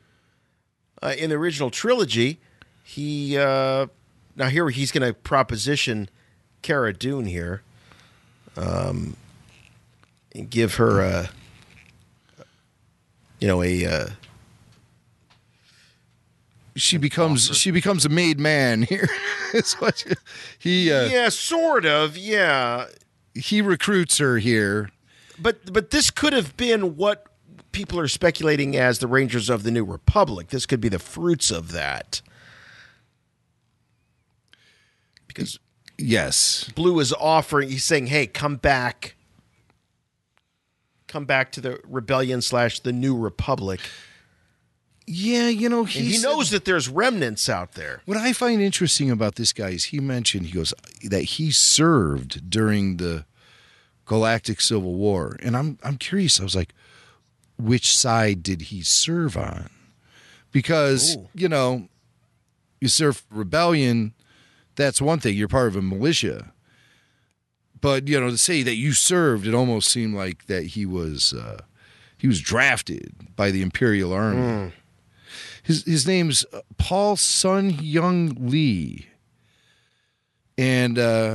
he... now here he's going to proposition Cara Dune here. And give her a she becomes a made man here. Yeah, sort of. Yeah. He recruits her here. But this could have been what people are speculating as the Rangers of the New Republic. This could be the fruits of that. Because yes, Blue is offering, he's saying, hey, come back to the rebellion / the New Republic. Yeah, he knows that there's remnants out there. What I find interesting about this guy is he goes that he served during the Galactic Civil War. And I'm curious. I was like, which side did he serve on? Because, you serve rebellion, that's one thing. You're part of a militia. But, to say that you served, it almost seemed like that he was drafted by the Imperial Army. His name's Paul Sun Young Lee. And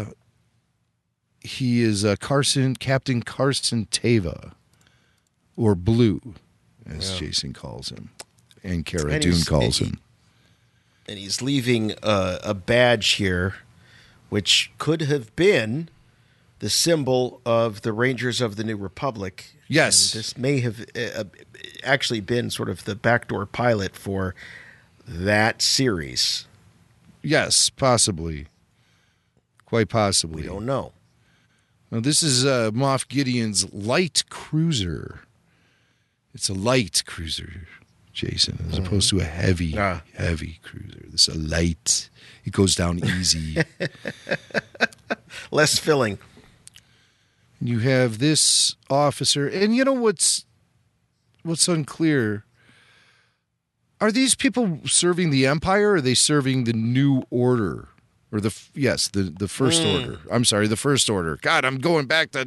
he is Captain Carson Teva, or Blue, as Jason calls him, and Cara Dune calls him. And he's leaving a badge here, which could have been the symbol of the Rangers of the New Republic. Yes. And this may have actually been sort of the backdoor pilot for that series. Yes, possibly. Quite possibly. We don't know. Now, this is Moff Gideon's light cruiser. It's a light cruiser, Jason, as opposed to a heavy cruiser. This is a light. It goes down easy. Less filling. You have this officer, and what's unclear? Are these people serving the Empire, or are they serving the New Order? Or the First Order. I'm sorry, the First Order. God, I'm going back to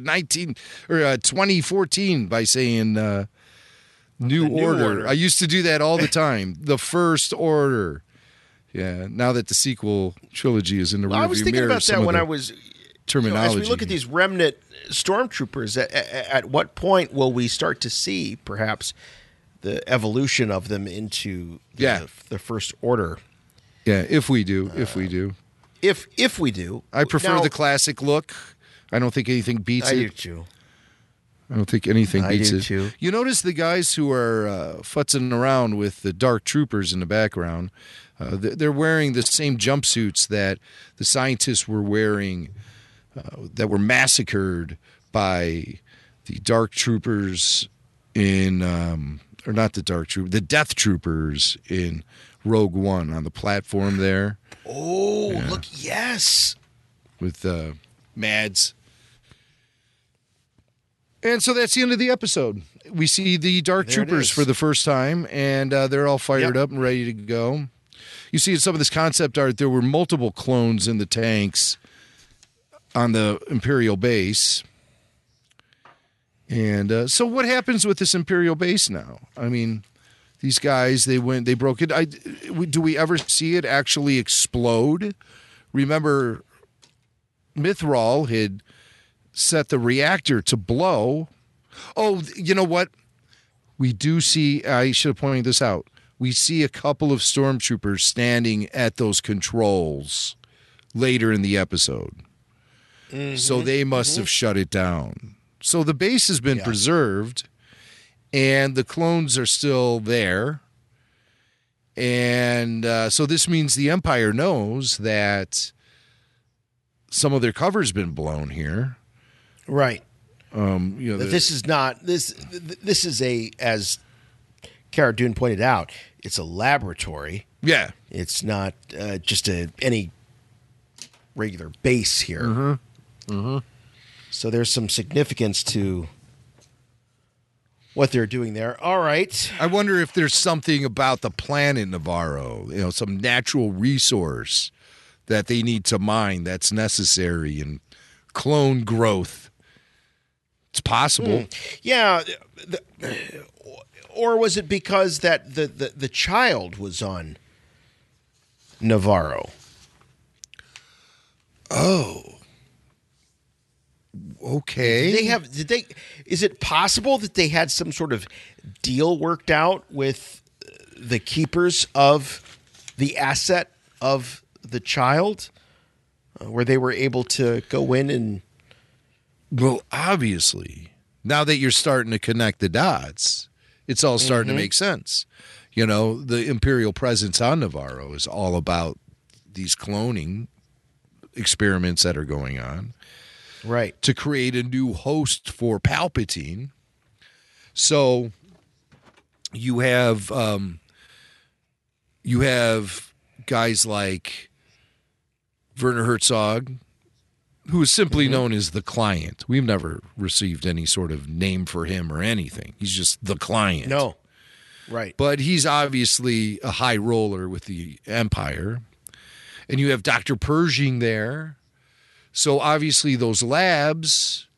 2014 by saying New Order. I used to do that all the time. The First Order. Yeah, now that the sequel trilogy is in the rearview mirror. I was thinking about that when I was terminology. as we look at these remnant stormtroopers, at what point will we start to see perhaps the evolution of them into the First Order? Yeah, if we do. If we do. I prefer the classic look. I don't think anything beats it. I do too. I don't think anything beats it. Too. You notice the guys who are futzing around with the dark troopers in the background, they're wearing the same jumpsuits that the scientists were wearing that were massacred by the dark troopers in, or not the dark troopers, the death troopers in Rogue One on the platform there. Oh, look, yes. With Mads. And so that's the end of the episode. We see the Dark Troopers for the first time, and they're all fired up and ready to go. You see in some of this concept art, there were multiple clones in the tanks on the Imperial base. And so what happens with this Imperial base now? I mean, these guys, they broke it. Do we ever see it actually explode? Remember, Mythrol had set the reactor to blow. Oh, you know what? We do see, I should have pointed this out, we see a couple of stormtroopers standing at those controls later in the episode. So they must have shut it down. So the base has been preserved, and the clones are still there. And so this means the Empire knows that some of their cover's been blown here. Right. This is not this is a, as Cara Dune pointed out, it's a laboratory. Yeah. It's not just any regular base here. So there's some significance to what they're doing there. All right. I wonder if there's something about the planet Navarro, some natural resource that they need to mine that's necessary in clone growth. It's possible. Yeah. Or was it because that the child was on Navarro? Oh. Okay. Is it possible that they had some sort of deal worked out with the keepers of the asset of the child, where they were able to go in and... Well, obviously, now that you're starting to connect the dots, it's all starting to make sense. The Imperial presence on Navarro is all about these cloning experiments that are going on. Right. To create a new host for Palpatine. So you have guys like Werner Herzog, who is simply known as the Client. We've never received any sort of name for him or anything. He's just the Client. No. Right. But he's obviously a high roller with the Empire. And you have Dr. Pershing there. So obviously those labs,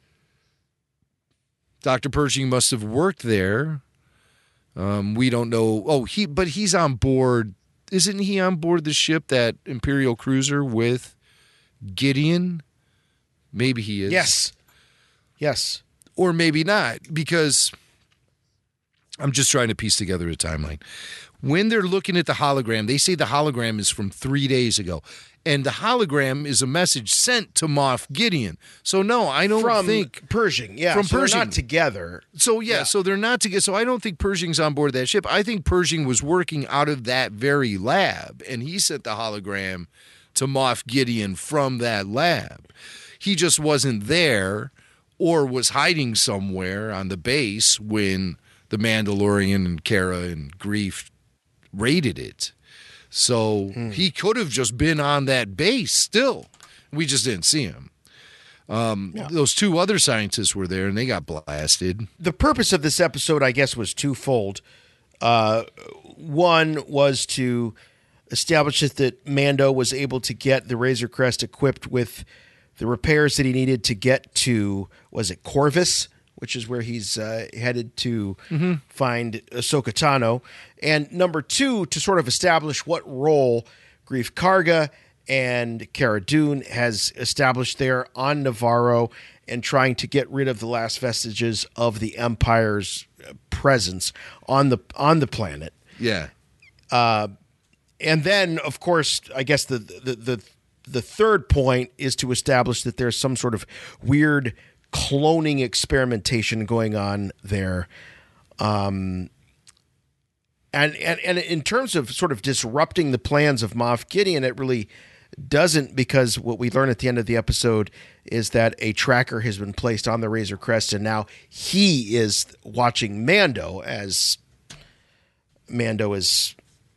Dr. Pershing must have worked there. We don't know. But he's on board. Isn't he on board the ship, that Imperial cruiser with Gideon? Maybe he is. Yes. Or maybe not, because I'm just trying to piece together a timeline. When they're looking at the hologram, they say the hologram is from 3 days ago. And the hologram is a message sent to Moff Gideon. So, no, I don't think... Pershing, yeah. From so Pershing. They're not together. So, so they're not together. So I don't think Pershing's on board that ship. I think Pershing was working out of that very lab, and he sent the hologram to Moff Gideon from that lab. He just wasn't there or was hiding somewhere on the base when the Mandalorian and Cara and Greef raided it. So he could have just been on that base still. We just didn't see him. Those two other scientists were there, and they got blasted. The purpose of this episode, I guess, was twofold. One was to establish that Mando was able to get the Razor Crest equipped with the repairs that he needed to get to, was it Corvus, which is where he's headed to find Ahsoka Tano. And number two, to sort of establish what role Greef Karga and Cara Dune has established there on Navarro and trying to get rid of the last vestiges of the Empire's presence on the planet. Yeah. And then, of course, I guess the third point is to establish that there's some sort of weird cloning experimentation going on there. And in terms of sort of disrupting the plans of Moff Gideon, it really doesn't, because what we learn at the end of the episode is that a tracker has been placed on the Razor Crest, and now he is watching Mando as Mando is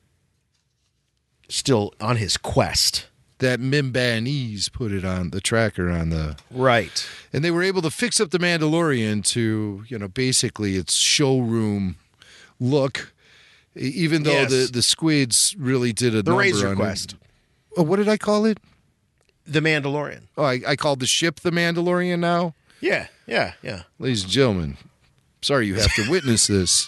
still on his quest. That Mimbanese put it on the tracker on the... Right. And they were able to fix up the Mandalorian to, basically its showroom look, even though the squids really did a the number Razor on Quest. Oh, what did I call it? The Mandalorian. Oh, I called the ship the Mandalorian now? Yeah. Ladies and gentlemen, sorry you have to witness this.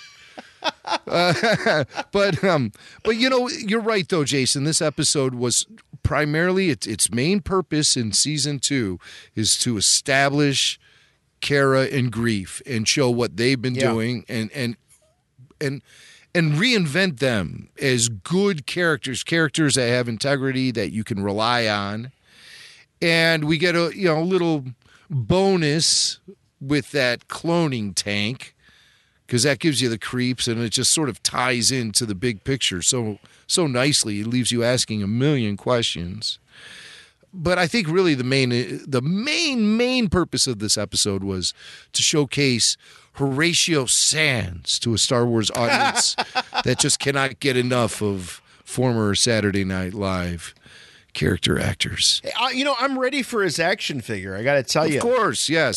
But you're right though, Jason. This episode was primarily its main purpose in season 2 is to establish Cara and Greef and show what they've been doing and reinvent them as good characters that have integrity that you can rely on. And we get a little bonus with that cloning tank, because that gives you the creeps, and it just sort of ties into the big picture so nicely. It leaves you asking a million questions. But I think really the main purpose of this episode was to showcase Horatio Sands to a Star Wars audience that just cannot get enough of former Saturday Night Live character actors. I'm ready for his action figure. I got to tell you. Of course, yes.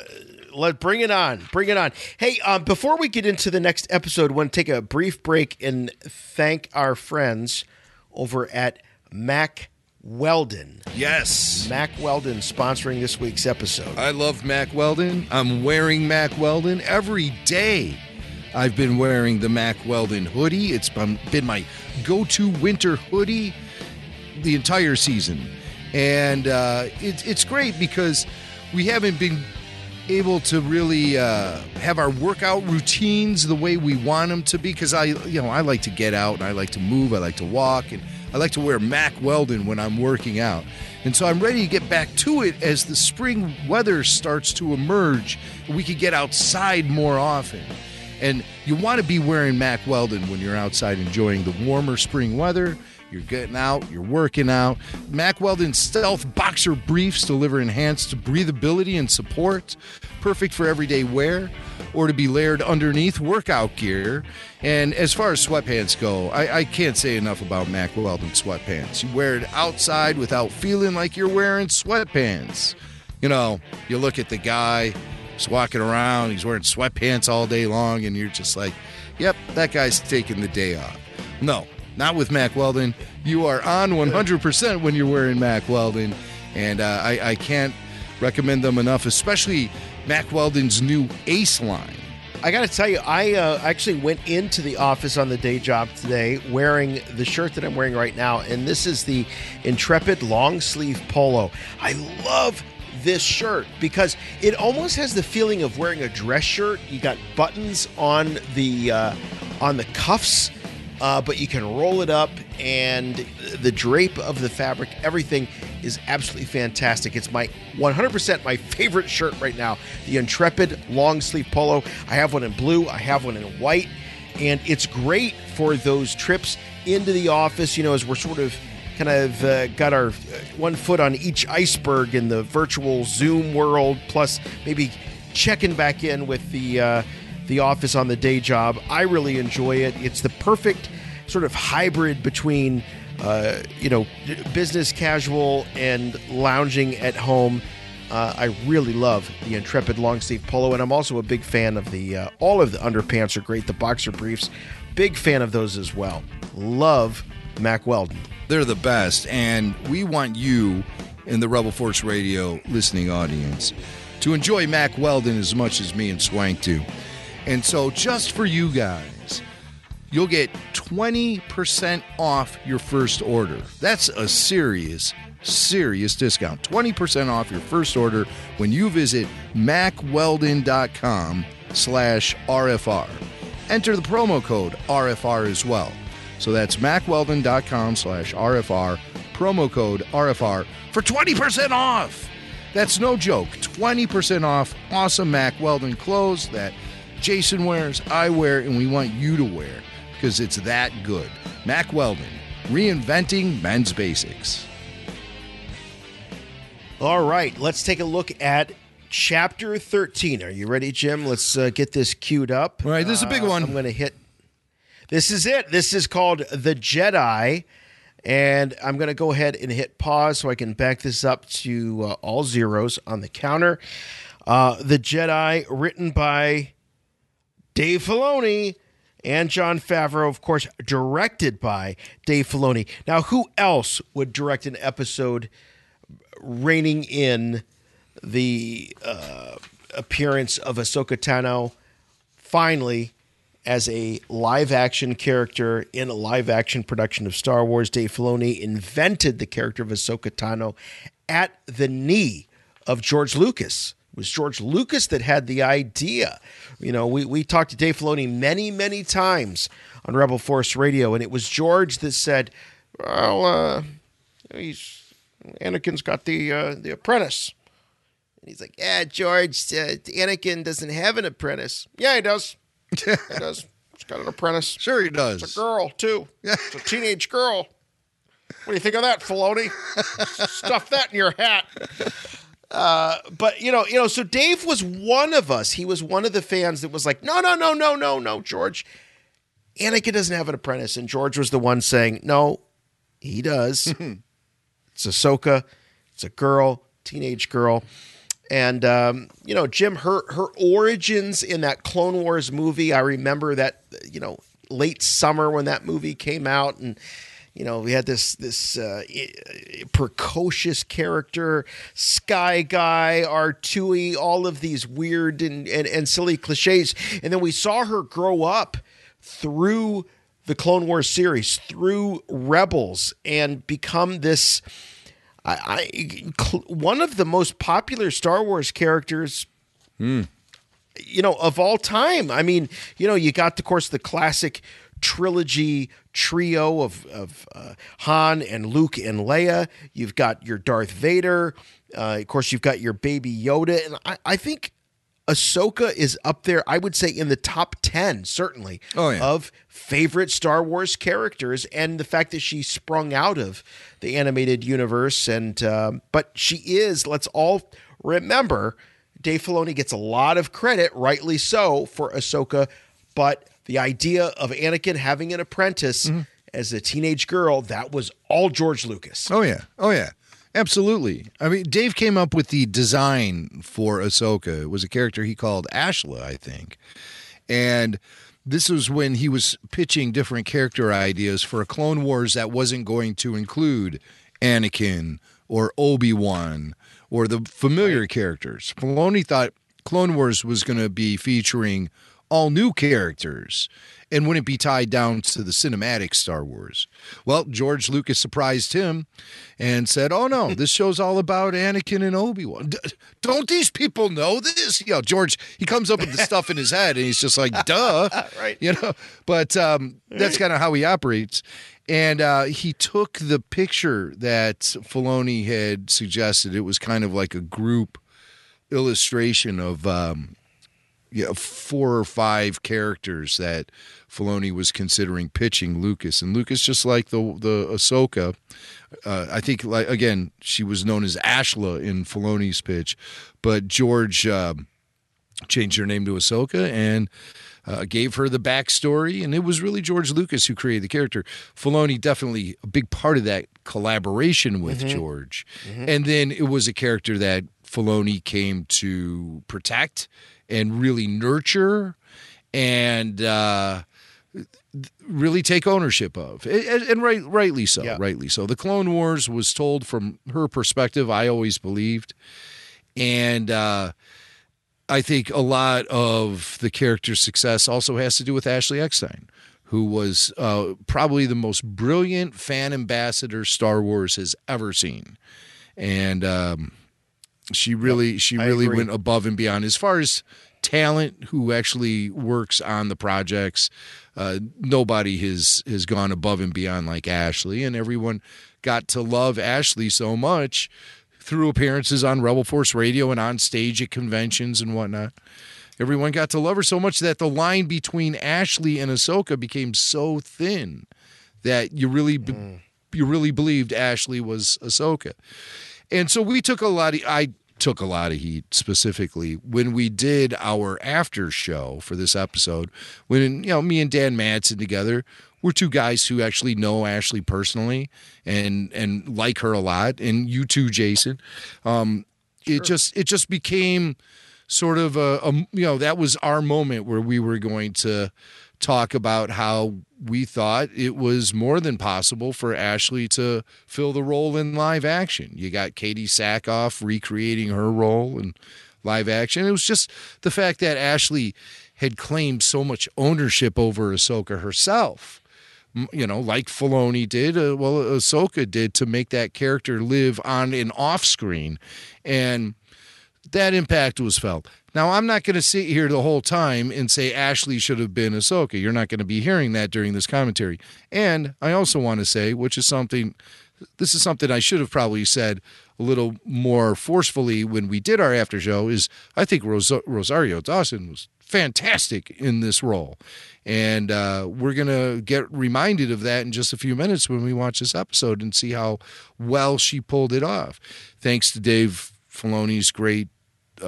Bring it on. Bring it on. Hey, before we get into the next episode, I want to take a brief break and thank our friends over at Mack Weldon. Yes. Mack Weldon sponsoring this week's episode. I love Mack Weldon. I'm wearing Mack Weldon every day. I've been wearing the Mack Weldon hoodie. It's been my go-to winter hoodie the entire season. And it's great because we haven't been able to really have our workout routines the way we want them to be, because I like to get out and I like to move, I like to walk, and I like to wear Mack Weldon when I'm working out. And so I'm ready to get back to it as the spring weather starts to emerge. We could get outside more often. And you want to be wearing Mack Weldon when you're outside enjoying the warmer spring weather. You're getting out, you're working out. Mack Weldon Stealth Boxer Briefs deliver enhanced breathability and support, perfect for everyday wear or to be layered underneath workout gear. And as far as sweatpants go, I can't say enough about Mack Weldon sweatpants. You wear it outside without feeling like you're wearing sweatpants. You look at the guy, he's walking around, he's wearing sweatpants all day long, and you're just like, yep, that guy's taking the day off. No. Not with Mack Weldon. You are on 100% when you're wearing Mack Weldon, and I can't recommend them enough, especially Mack Weldon's new Ace line. I got to tell you, I actually went into the office on the day job today wearing the shirt that I'm wearing right now, and this is the Intrepid long sleeve polo. I love this shirt because it almost has the feeling of wearing a dress shirt. You got buttons on the cuffs. But you can roll it up, and the drape of the fabric, everything is absolutely fantastic. It's 100% my favorite shirt right now, the Intrepid long sleeve polo. I have one in blue, I have one in white, and it's great for those trips into the office, as we're sort of got our one foot on each iceberg in the virtual Zoom world, plus maybe checking back in with the office on the day job. I really enjoy it. It's the perfect sort of hybrid between, business casual and lounging at home. I really love the Intrepid long sleeve polo, and I'm also a big fan of all of the underpants are great. The boxer briefs, big fan of those as well. Love Mack Weldon. They're the best, and we want you in the Rebel Force Radio listening audience to enjoy Mack Weldon as much as me and Swank do. And so just for you guys, you'll get 20% off your first order. That's a serious discount. 20% off your first order when you visit MackWeldon.com/RFR. Enter the promo code RFR as well. So that's MackWeldon.com/RFR, promo code RFR for 20% off. That's no joke. 20% off awesome Mack Weldon clothes that Jason wears, I wear, and we want you to wear because it's that good. Mack Weldon, reinventing men's basics. All right, let's take a look at Chapter 13. Are you ready, Jim? Let's get this queued up. All right, this is a big one. I'm going to hit. This is it. This is called The Jedi, and I'm going to go ahead and hit pause so I can back this up to all zeros on the counter. The Jedi, written by Dave Filoni and Jon Favreau, of course, directed by Dave Filoni. Now, who else would direct an episode reining in the appearance of Ahsoka Tano finally as a live-action character in a live-action production of Star Wars? Dave Filoni invented the character of Ahsoka Tano at the knee of George Lucas. It was George Lucas that had the idea. We talked to Dave Filoni many, many times on Rebel Force Radio, and it was George that said, well, Anakin's got the apprentice. And he's like, yeah, George, Anakin doesn't have an apprentice. Yeah, he does. He does. He's got an apprentice. Sure he does. It's a girl, too. It's a teenage girl. What do you think of that, Filoni? Stuff that in your hat. But so Dave was one of us. He was one of the fans that was like, no, George. Anakin doesn't have an apprentice. And George was the one saying, no, he does. It's Ahsoka. It's a girl, teenage girl. And, Jim, her origins in that Clone Wars movie, I remember that, late summer when that movie came out. And, we had this precocious character, Sky Guy, R2, all of these weird and silly cliches. And then we saw her grow up through the Clone Wars series, through Rebels, and become this... one of the most popular Star Wars characters, of all time. I mean, you got, of course, the classic trilogy trio of Han and Luke and Leia. You've got your Darth Vader. Of course, you've got your baby Yoda. And I think Ahsoka is up there, I would say, in the top 10, certainly, of favorite Star Wars characters, and the fact that she sprung out of the animated universe. But she is, let's all remember, Dave Filoni gets a lot of credit, rightly so, for Ahsoka, but the idea of Anakin having an apprentice as a teenage girl, that was all George Lucas. Oh, yeah. Absolutely. I mean, Dave came up with the design for Ahsoka. It was a character he called Ashla, I think. And this was when he was pitching different character ideas for a Clone Wars that wasn't going to include Anakin or Obi-Wan or the familiar characters. Filoni thought Clone Wars was going to be featuring all new characters and wouldn't be tied down to the cinematic Star Wars. Well, George Lucas surprised him and said, oh, no, this show's all about Anakin and Obi-Wan. Don't these people know this? George, he comes up with the stuff in his head, and he's just like, duh. Right. But that's kind of how he operates. And he took the picture that Filoni had suggested. It was kind of like a group illustration of 4 or 5 characters that Filoni was considering pitching Lucas. And Lucas, just like the Ahsoka, I think, again, she was known as Ashla in Filoni's pitch, but George changed her name to Ahsoka and gave her the backstory, and it was really George Lucas who created the character. Filoni definitely a big part of that collaboration with George. And then it was a character that Filoni came to protect and really nurture and really take ownership of. And rightly so, rightly so. The Clone Wars was told from her perspective, I always believed. And I think a lot of the character's success also has to do with Ashley Eckstein, who was probably the most brilliant fan ambassador Star Wars has ever seen. And she really went above and beyond. As far as talent who actually works on the projects, nobody has gone above and beyond like Ashley, and everyone got to love Ashley so much through appearances on Rebel Force Radio and on stage at conventions and whatnot. Everyone got to love her so much that the line between Ashley and Ahsoka became so thin that you really believed Ashley was Ahsoka. And so I took a lot of heat specifically when we did our after show for this episode, when me and Dan Madsen together, we're 2 guys who actually know Ashley personally and like her a lot, and you too, Jason. It just became sort of that was our moment where we were going to talk about how we thought it was more than possible for Ashley to fill the role in live action. You got Katie Sackhoff recreating her role in live action. It was just the fact that Ashley had claimed so much ownership over Ahsoka herself, like Filoni did, Ahsoka did, to make that character live on and off screen. And that impact was felt. Now, I'm not going to sit here the whole time and say Ashley should have been Ahsoka. You're not going to be hearing that during this commentary. And I also want to say, this is something I should have probably said a little more forcefully when we did our after show, is I think Rosario Dawson was fantastic in this role. And we're going to get reminded of that in just a few minutes when we watch this episode and see how well she pulled it off. Thanks to Dave Filoni's great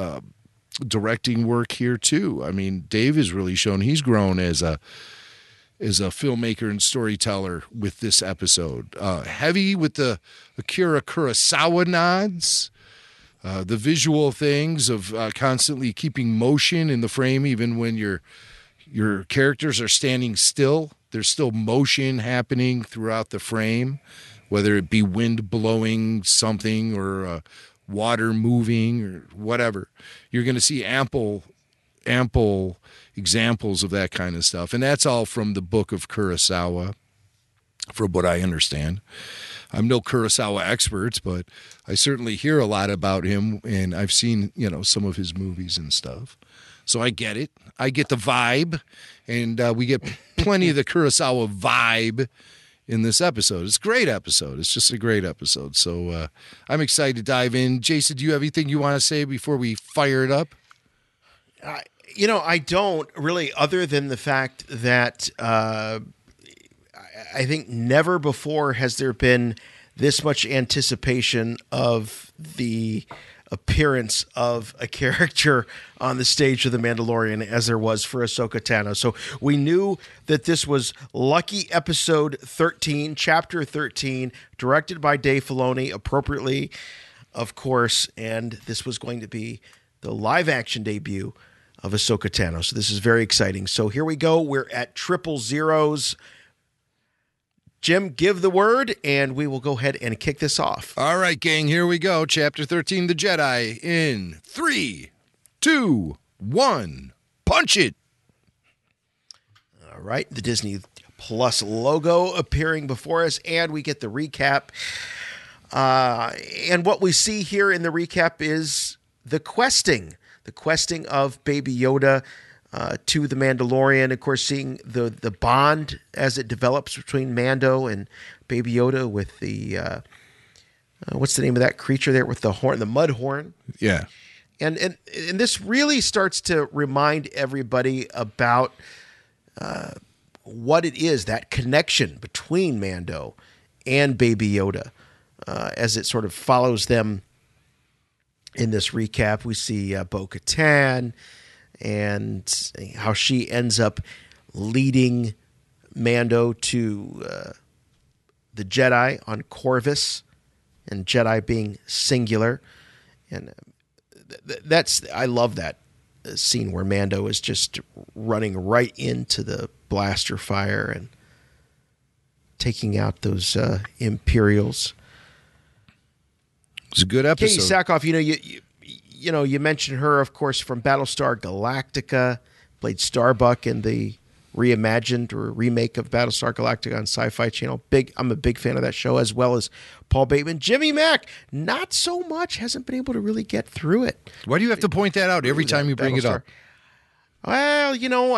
directing work here too. I mean, Dave has really shown he's grown as a as a filmmaker and storyteller with this episode. Heavy with the Akira Kurosawa nods, the visual things of constantly keeping motion in the frame, even when your characters are standing still. There's still motion happening throughout the frame, whether it be wind blowing something or water moving or whatever. You're going to see ample examples of that kind of stuff. And that's all from the book of Kurosawa, from what I understand. I'm no Kurosawa expert, but I certainly hear a lot about him, and I've seen, some of his movies and stuff. So I get it. I get the vibe, and we get plenty of the Kurosawa vibe in this episode. It's a great episode. It's just a great episode. So I'm excited to dive in. Jason, do you have anything you want to say before we fire it up? I don't really, other than the fact that I think never before has there been this much anticipation of the appearance of a character on the stage of The Mandalorian as there was for Ahsoka Tano. So we knew that this was lucky episode 13, chapter 13, directed by Dave Filoni, appropriately, of course, and this was going to be the live action debut of Ahsoka Tano. So this is very exciting. So here we go. We're at 000. Jim, give the word, and we will go ahead and kick this off. All right, gang, here we go. Chapter 13, The Jedi, in 3, 2, 1, punch it. All right, the Disney Plus logo appearing before us, and we get the recap. And what we see here in the recap is the questing of Baby Yoda to the Mandalorian. Of course, seeing the bond as it develops between Mando and Baby Yoda with the what's the name of that creature there with the horn, the mud horn? Yeah. And this really starts to remind everybody about what it is, that connection between Mando and Baby Yoda, as it sort of follows them. In this recap, we see Bo-Katan and how she ends up leading Mando to the Jedi on Corvus, and Jedi being singular. And I love that scene where Mando is just running right into the blaster fire and taking out those Imperials. It's a good episode. Katie Sackhoff, you mentioned her, of course, from Battlestar Galactica, played Starbuck in the reimagined or remake of Battlestar Galactica on Sci-Fi Channel. I'm a big fan of that show, as well as Paul Bateman. Jimmy Mack, not so much, hasn't been able to really get through it. Why do you have to point that out every time you bring it up? Well,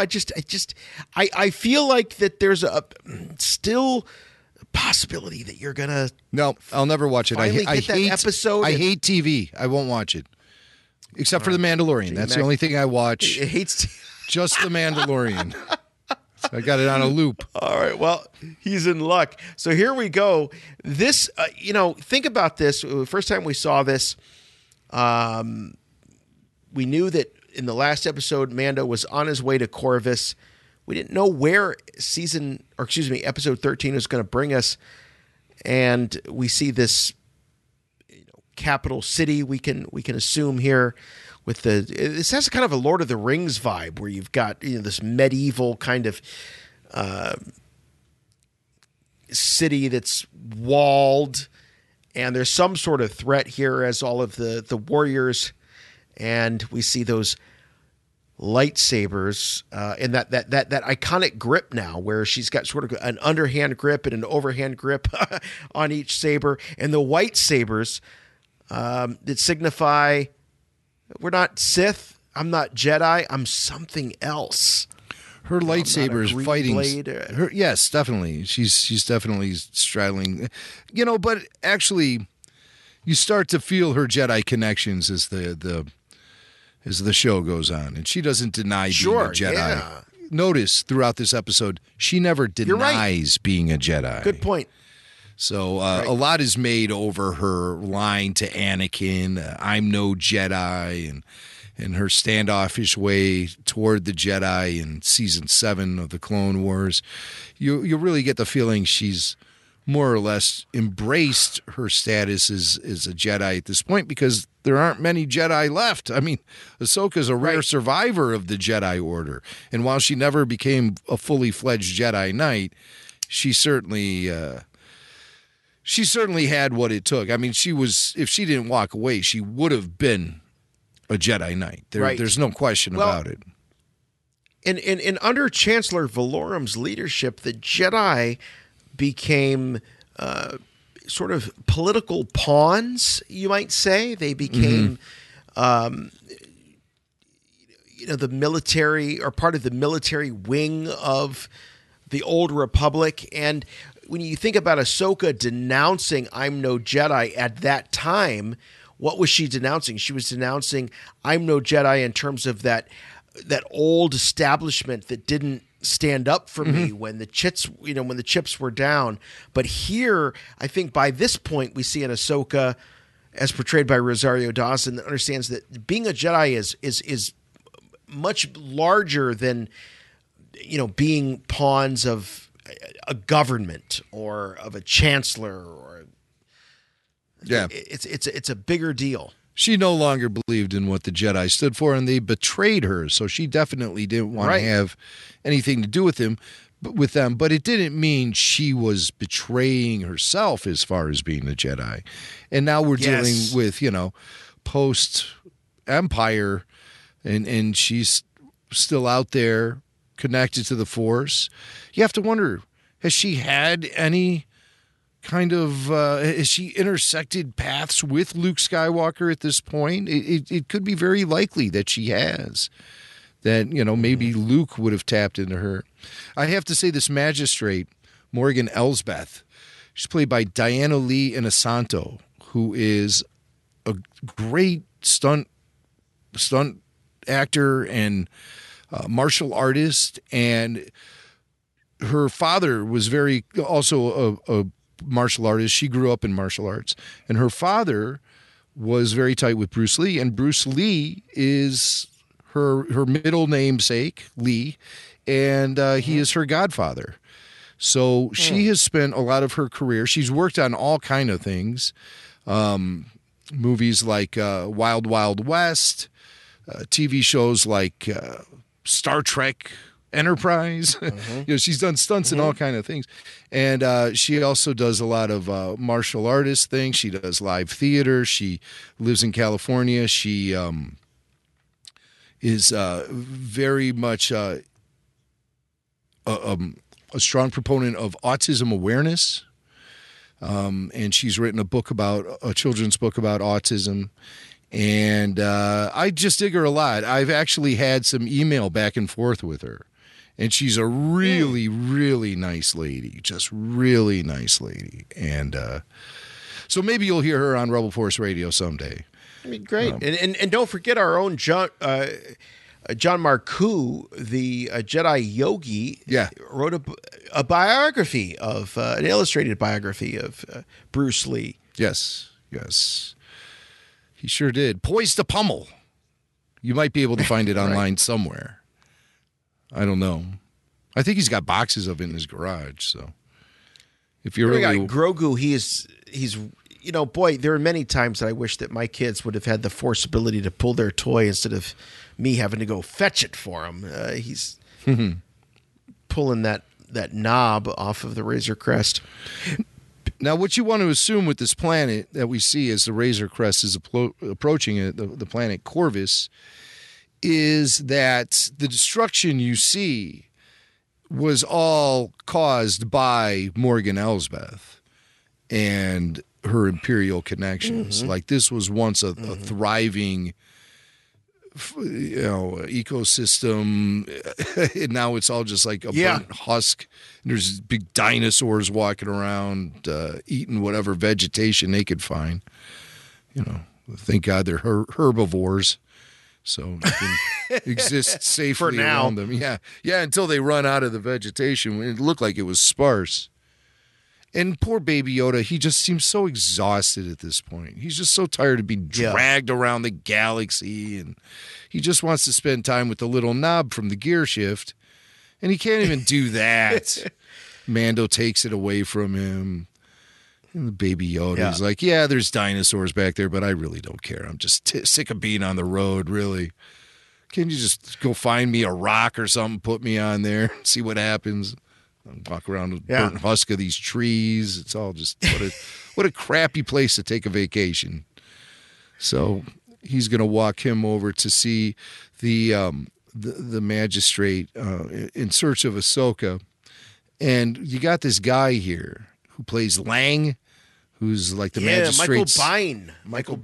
I feel like that there's a still possibility that you're gonna. No, I'll never watch it. I hate that episode. I hate TV. I won't watch it, except for The Mandalorian. That's the only thing I watch. It hates just The Mandalorian. So I got it on a loop. All right. Well, he's in luck. So here we go. This, think about this. The first time we saw this, we knew that in the last episode, Mando was on his way to Corvus. We didn't know where episode 13 is going to bring us. And we see this capital city we can assume here with this has kind of a Lord of the Rings vibe where you've got this medieval kind of city that's walled, and there's some sort of threat here as all of the warriors, and we see those lightsabers and that iconic grip now where she's got sort of an underhand grip and an overhand grip on each saber, and the white sabers that signify we're not Sith, I'm not Jedi, I'm something else. Her lightsaber is fighting. Yes, definitely. She's definitely straddling. But actually, you start to feel her Jedi connections as the show goes on, and she doesn't deny being a Jedi. Yeah. Notice throughout this episode, she never denies being a Jedi. Good point. So a lot is made over her line to Anakin, I'm no Jedi, and and her standoffish way toward the Jedi in season 7 of the Clone Wars, you really get the feeling she's more or less embraced her status as a Jedi at this point, because there aren't many Jedi left. I mean, Ahsoka's a rare survivor of the Jedi Order, and while she never became a fully fledged Jedi Knight, she certainly had what it took. I mean, if she didn't walk away, she would have been a Jedi Knight. There's no question about it. And under Chancellor Valorum's leadership, the Jedi became sort of political pawns, you might say. They became, the military, or part of the military wing of the Old Republic. And when you think about Ahsoka denouncing "I'm no Jedi" at that time, what was she denouncing? She was denouncing "I'm no Jedi" in terms of that old establishment that didn't stand up for me when the chips were down. But here, I think by this point, we see an Ahsoka, as portrayed by Rosario Dawson, that understands that being a Jedi is much larger than being pawns of a government or of a chancellor, or it's a bigger deal. She no longer believed in what the Jedi stood for, and they betrayed her. So she definitely didn't want to have anything to do with them. But it didn't mean she was betraying herself as far as being a Jedi. And now we're dealing with post Empire, and she's still out there connected to the Force. You have to wonder, has she had any kind of has she intersected paths with Luke Skywalker at this point? It could be very likely that she has. That maybe Luke would have tapped into her. I have to say, this magistrate, Morgan Elsbeth, she's played by Diana Lee Inosanto, who is a great stunt actor and martial artist, and her father was also a martial artist. She grew up in martial arts, and her father was very tight with Bruce Lee, and Bruce Lee is her middle namesake, Lee, and he is her godfather. So she has spent a lot of her career. She's worked on all kind of things, movies like Wild Wild West, TV shows like Star Trek Enterprise. She's done stunts and all kind of things, and she also does a lot of martial artist things. She does live theater. She lives in California. She is very much a strong proponent of autism awareness, and she's written a children's book about autism. And I just dig her a lot. I've actually had some email back and forth with her. And she's a really, really nice lady. Just really nice lady. And so maybe you'll hear her on Rebel Force Radio someday. I mean, great. And don't forget our own John Marcoux, the Jedi yogi, wrote a biography of an illustrated biography of Bruce Lee. Yes. He sure did. Poised to Pummel. You might be able to find it online somewhere. I don't know. I think he's got boxes of it in his garage. So if you're really Grogu, he's boy, there are many times that I wish that my kids would have had the Force ability to pull their toy instead of me having to go fetch it for him. He's pulling that knob off of the Razor Crest. Now, what you want to assume with this planet that we see as the Razor Crest is approaching it, the planet Corvus, is that the destruction you see was all caused by Morgan Elsbeth and her Imperial connections. Like, this was once a thriving ecosystem, and now it's all just like a burnt husk. And there's big dinosaurs walking around eating whatever vegetation they could find. Thank God they're herbivores, so they can exist safely around them. Yeah, until they run out of the vegetation. It looked like it was sparse. And poor Baby Yoda, he just seems so exhausted at this point. He's just so tired of being dragged around the galaxy, and he just wants to spend time with the little knob from the gear shift, and he can't even do that. Mando takes it away from him. And the Baby Yoda is like, yeah, there's dinosaurs back there, but I really don't care. I'm just sick of being on the road, really. Can you just go find me a rock or something, put me on there, and see what happens? Walk around with burnt husk of these trees. It's all just what a crappy place to take a vacation. So he's going to walk him over to see the magistrate in search of Ahsoka. And you got this guy here who plays Lang, who's like the magistrate's... Michael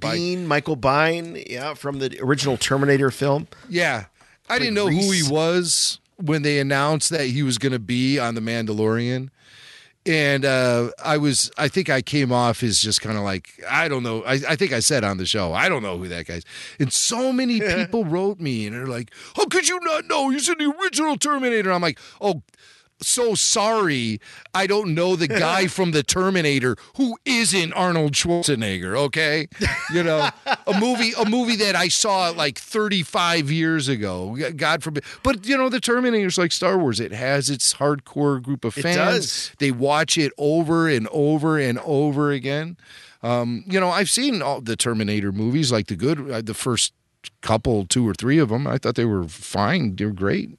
Biehn, from the original Terminator film. Yeah. I didn't know who he was when they announced that he was going to be on The Mandalorian. And I think I came off as just kind of like, I don't know. I think I said on the show, I don't know who that guy is. And so many people wrote me and they're like, how could you not know? He's in the original Terminator. I'm like, oh, so sorry, I don't know the guy from the Terminator who isn't Arnold Schwarzenegger, okay? You know, a movie that I saw like 35 years ago, God forbid. But, you know, the Terminator's like Star Wars. It has its hardcore group of fans. It does. They watch it over and over and over again. You know, I've seen all the Terminator movies, like the first couple, 2 or 3 of them. I thought they were fine. They were great.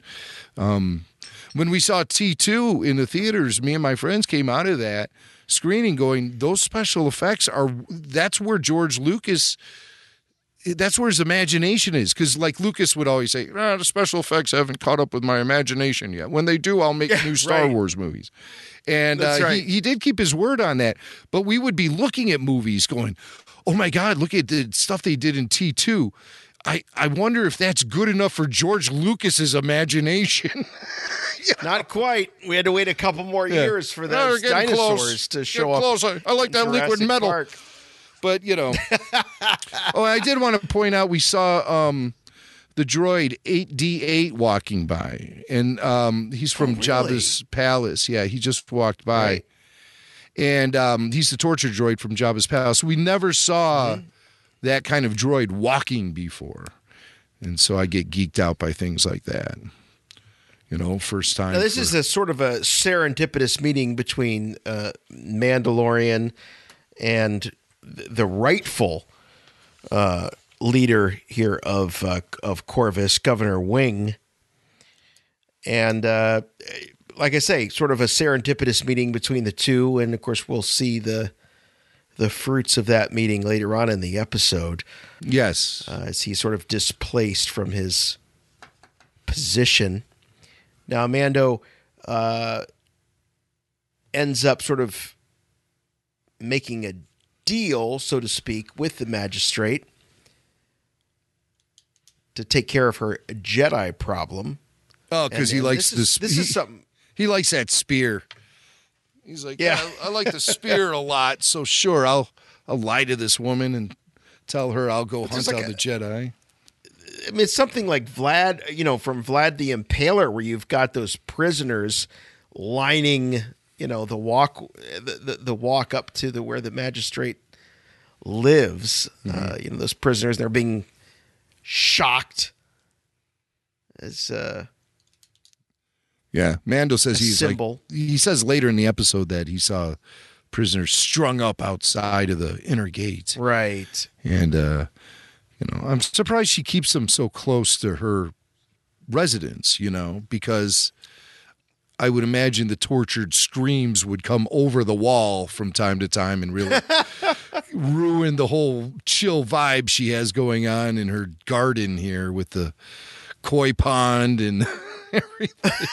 When we saw T2 in the theaters, me and my friends came out of that screening going, those special effects that's where George Lucas, that's where his imagination is. Because like Lucas would always say, the special effects haven't caught up with my imagination yet. When they do, I'll make new Star Wars movies. And he did keep his word on that. But we would be looking at movies going, oh my God, look at the stuff they did in T2. I wonder if that's good enough for George Lucas's imagination. Not quite. We had to wait a couple more years for those dinosaurs to show up. I like that liquid metal. Park. But, you know. I did want to point out we saw the droid 8D8 walking by. And he's from Jabba's palace. Yeah, he just walked by. Right. And he's the torture droid from Jabba's palace. We never saw that kind of droid walking before. And so I get geeked out by things like that. You know, first time. Now, this is a sort of a serendipitous meeting between Mandalorian and the rightful leader here of Corvus, Governor Wing. And like I say, sort of a serendipitous meeting between the two. And, of course, we'll see the fruits of that meeting later on in the episode. Yes. As he's sort of displaced from his position. Now, Mando ends up sort of making a deal, so to speak, with the magistrate to take care of her Jedi problem. Oh, because he likes this is something. He likes that spear. He's like, yeah, I like the spear a lot, so sure, I'll lie to this woman and tell her I'll go hunt out the Jedi. I mean, it's something like Vlad, from Vlad the Impaler, where you've got those prisoners lining, the walk up to where the magistrate lives. Mm-hmm. Those prisoners, they're being shocked. As yeah, Mando says he says later in the episode that he saw prisoners strung up outside of the inner gate. Right. And I'm surprised she keeps them so close to her residence, because I would imagine the tortured screams would come over the wall from time to time and really ruin the whole chill vibe she has going on in her garden here with the koi pond and everything.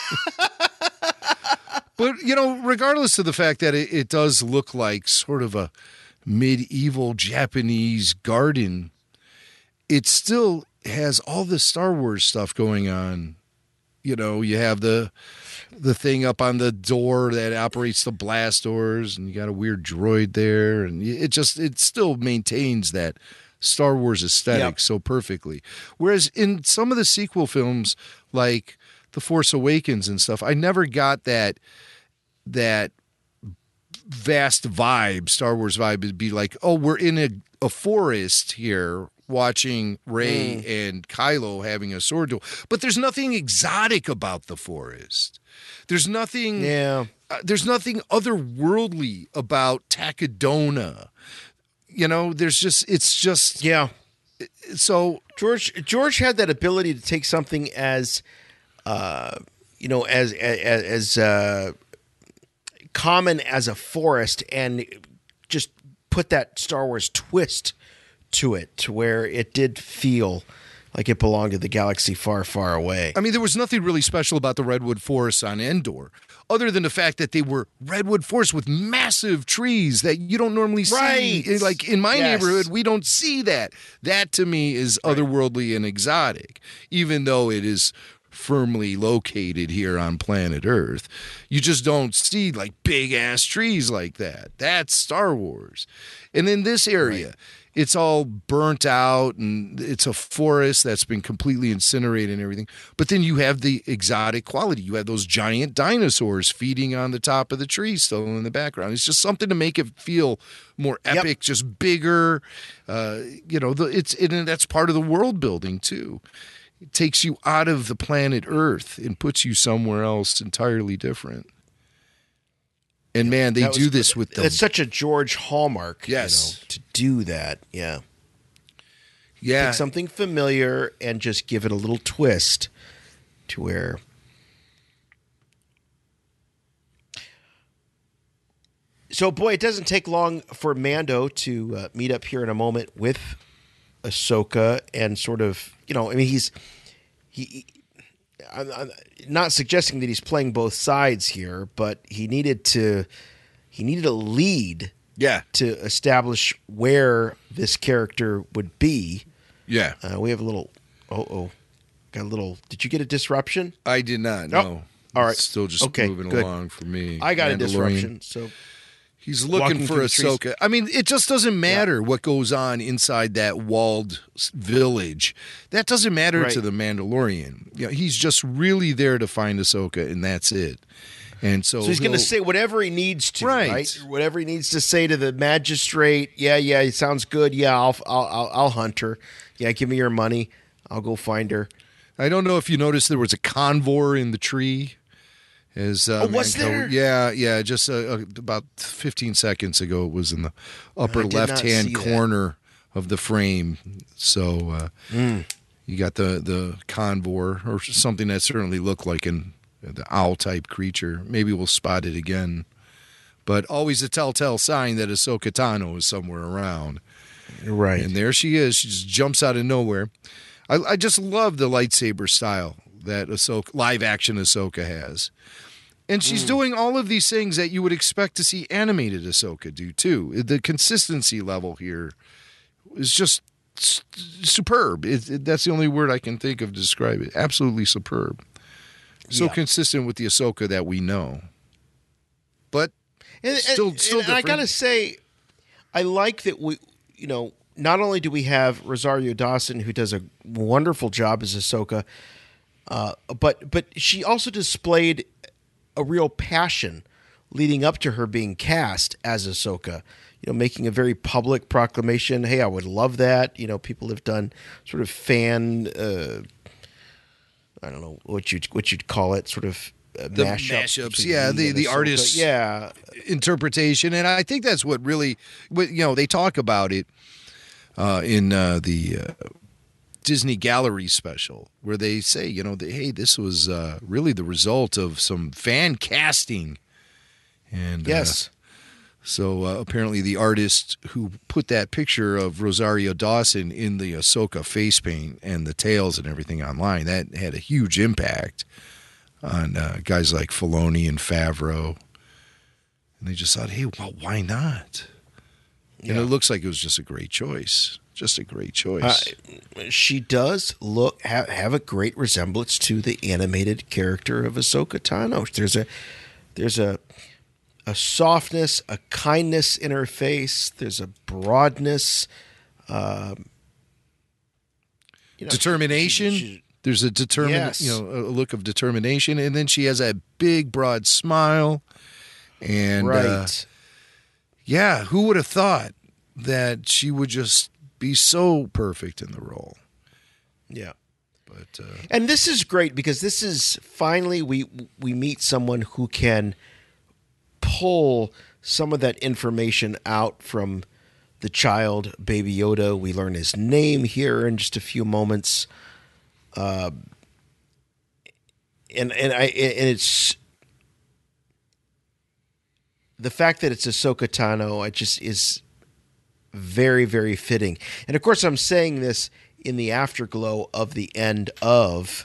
But, regardless of the fact that it does look like sort of a medieval Japanese garden, it still has all the Star Wars stuff going on. You have the thing up on the door that operates the blast doors, and you got a weird droid there, and it still maintains that Star Wars aesthetic so perfectly. Whereas in some of the sequel films, like The Force Awakens and stuff, I never got that vast vibe, Star Wars vibe. It'd be like, oh, we're in a forest here watching Rey and Kylo having a sword duel. But there's nothing exotic about the forest. There's nothing there's nothing otherworldly about Takadona. You know, it's just so George had that ability to take something as as common as a forest and just put that Star Wars twist to it, to where it did feel like it belonged to the galaxy far, far away. I mean, there was nothing really special about the redwood forests on Endor, other than the fact that they were redwood forests with massive trees that you don't normally see. Right. Like in my neighborhood, we don't see that. That to me is otherworldly and exotic, even though it is firmly located here on planet Earth. You just don't see like big ass trees like that. That's Star Wars. And in this area, it's all burnt out and it's a forest that's been completely incinerated and everything. But then you have the exotic quality. You have those giant dinosaurs feeding on the top of the tree still in the background. It's just something to make it feel more epic, just bigger. And that's part of the world building too. It takes you out of the planet Earth and puts you somewhere else entirely different. And man, they do this with them. It's such a George hallmark, to do that. Yeah. Take something familiar and just give it a little twist to where. So, boy, it doesn't take long for Mando to meet up here in a moment with Ahsoka and sort of, I'm not suggesting that he's playing both sides here, but he needed a lead to establish where this character would be. Yeah. We have a little, did you get a disruption? I did not, no. All right. It's still just moving along for me. I got a disruption, so... He's looking for Ahsoka. I mean, it just doesn't matter what goes on inside that walled village. That doesn't matter to the Mandalorian. He's just really there to find Ahsoka, and that's it. And so he's going to say whatever he needs to, right? Whatever he needs to say to the magistrate. Yeah, it sounds good. Yeah, I'll hunt her. Yeah, give me your money. I'll go find her. I don't know if you noticed there was a convor in the tree. Was there? Yeah. Just about 15 seconds ago, it was in the upper left-hand corner of the frame. So you got the convor, or something that certainly looked like the owl-type creature. Maybe we'll spot it again. But always a telltale sign that Ahsoka Tano is somewhere around. Right. And there she is. She just jumps out of nowhere. I just love the lightsaber style that live-action Ahsoka has. And she's doing all of these things that you would expect to see animated Ahsoka do, too. The consistency level here is just superb. That's the only word I can think of to describe it. Absolutely superb. So consistent with the Ahsoka that we know. But still different. And I got to say, I like that we, not only do we have Rosario Dawson, who does a wonderful job as Ahsoka, but she also displayed a real passion leading up to her being cast as Ahsoka, making a very public proclamation. Hey, I would love that. People have done sort of fan, I don't know what you'd call it, sort of the mashups. Yeah, the artist's interpretation. And I think that's what really, they talk about it in the Disney Gallery special, where they say, hey, this was really the result of some fan casting. And so apparently the artist who put that picture of Rosario Dawson in the Ahsoka face paint and the tails and everything online, that had a huge impact on guys like Filoni and Favreau. And they just thought, hey, well, why not? And it looks like it was just a great choice. Just a great choice. She does have a great resemblance to the animated character of Ahsoka Tano. There's a softness, a kindness in her face. There's a broadness, determination. There's a a look of determination, and then she has that big, broad smile, and yeah, who would have thought that she would just be so perfect in the role? Yeah. But and this is great because this is finally we meet someone who can pull some of that information out from the child, Baby Yoda. We learn his name here in just a few moments. And it's the fact that it's Ahsoka Tano. It just is very, very fitting. And of course, I'm saying this in the afterglow of the end of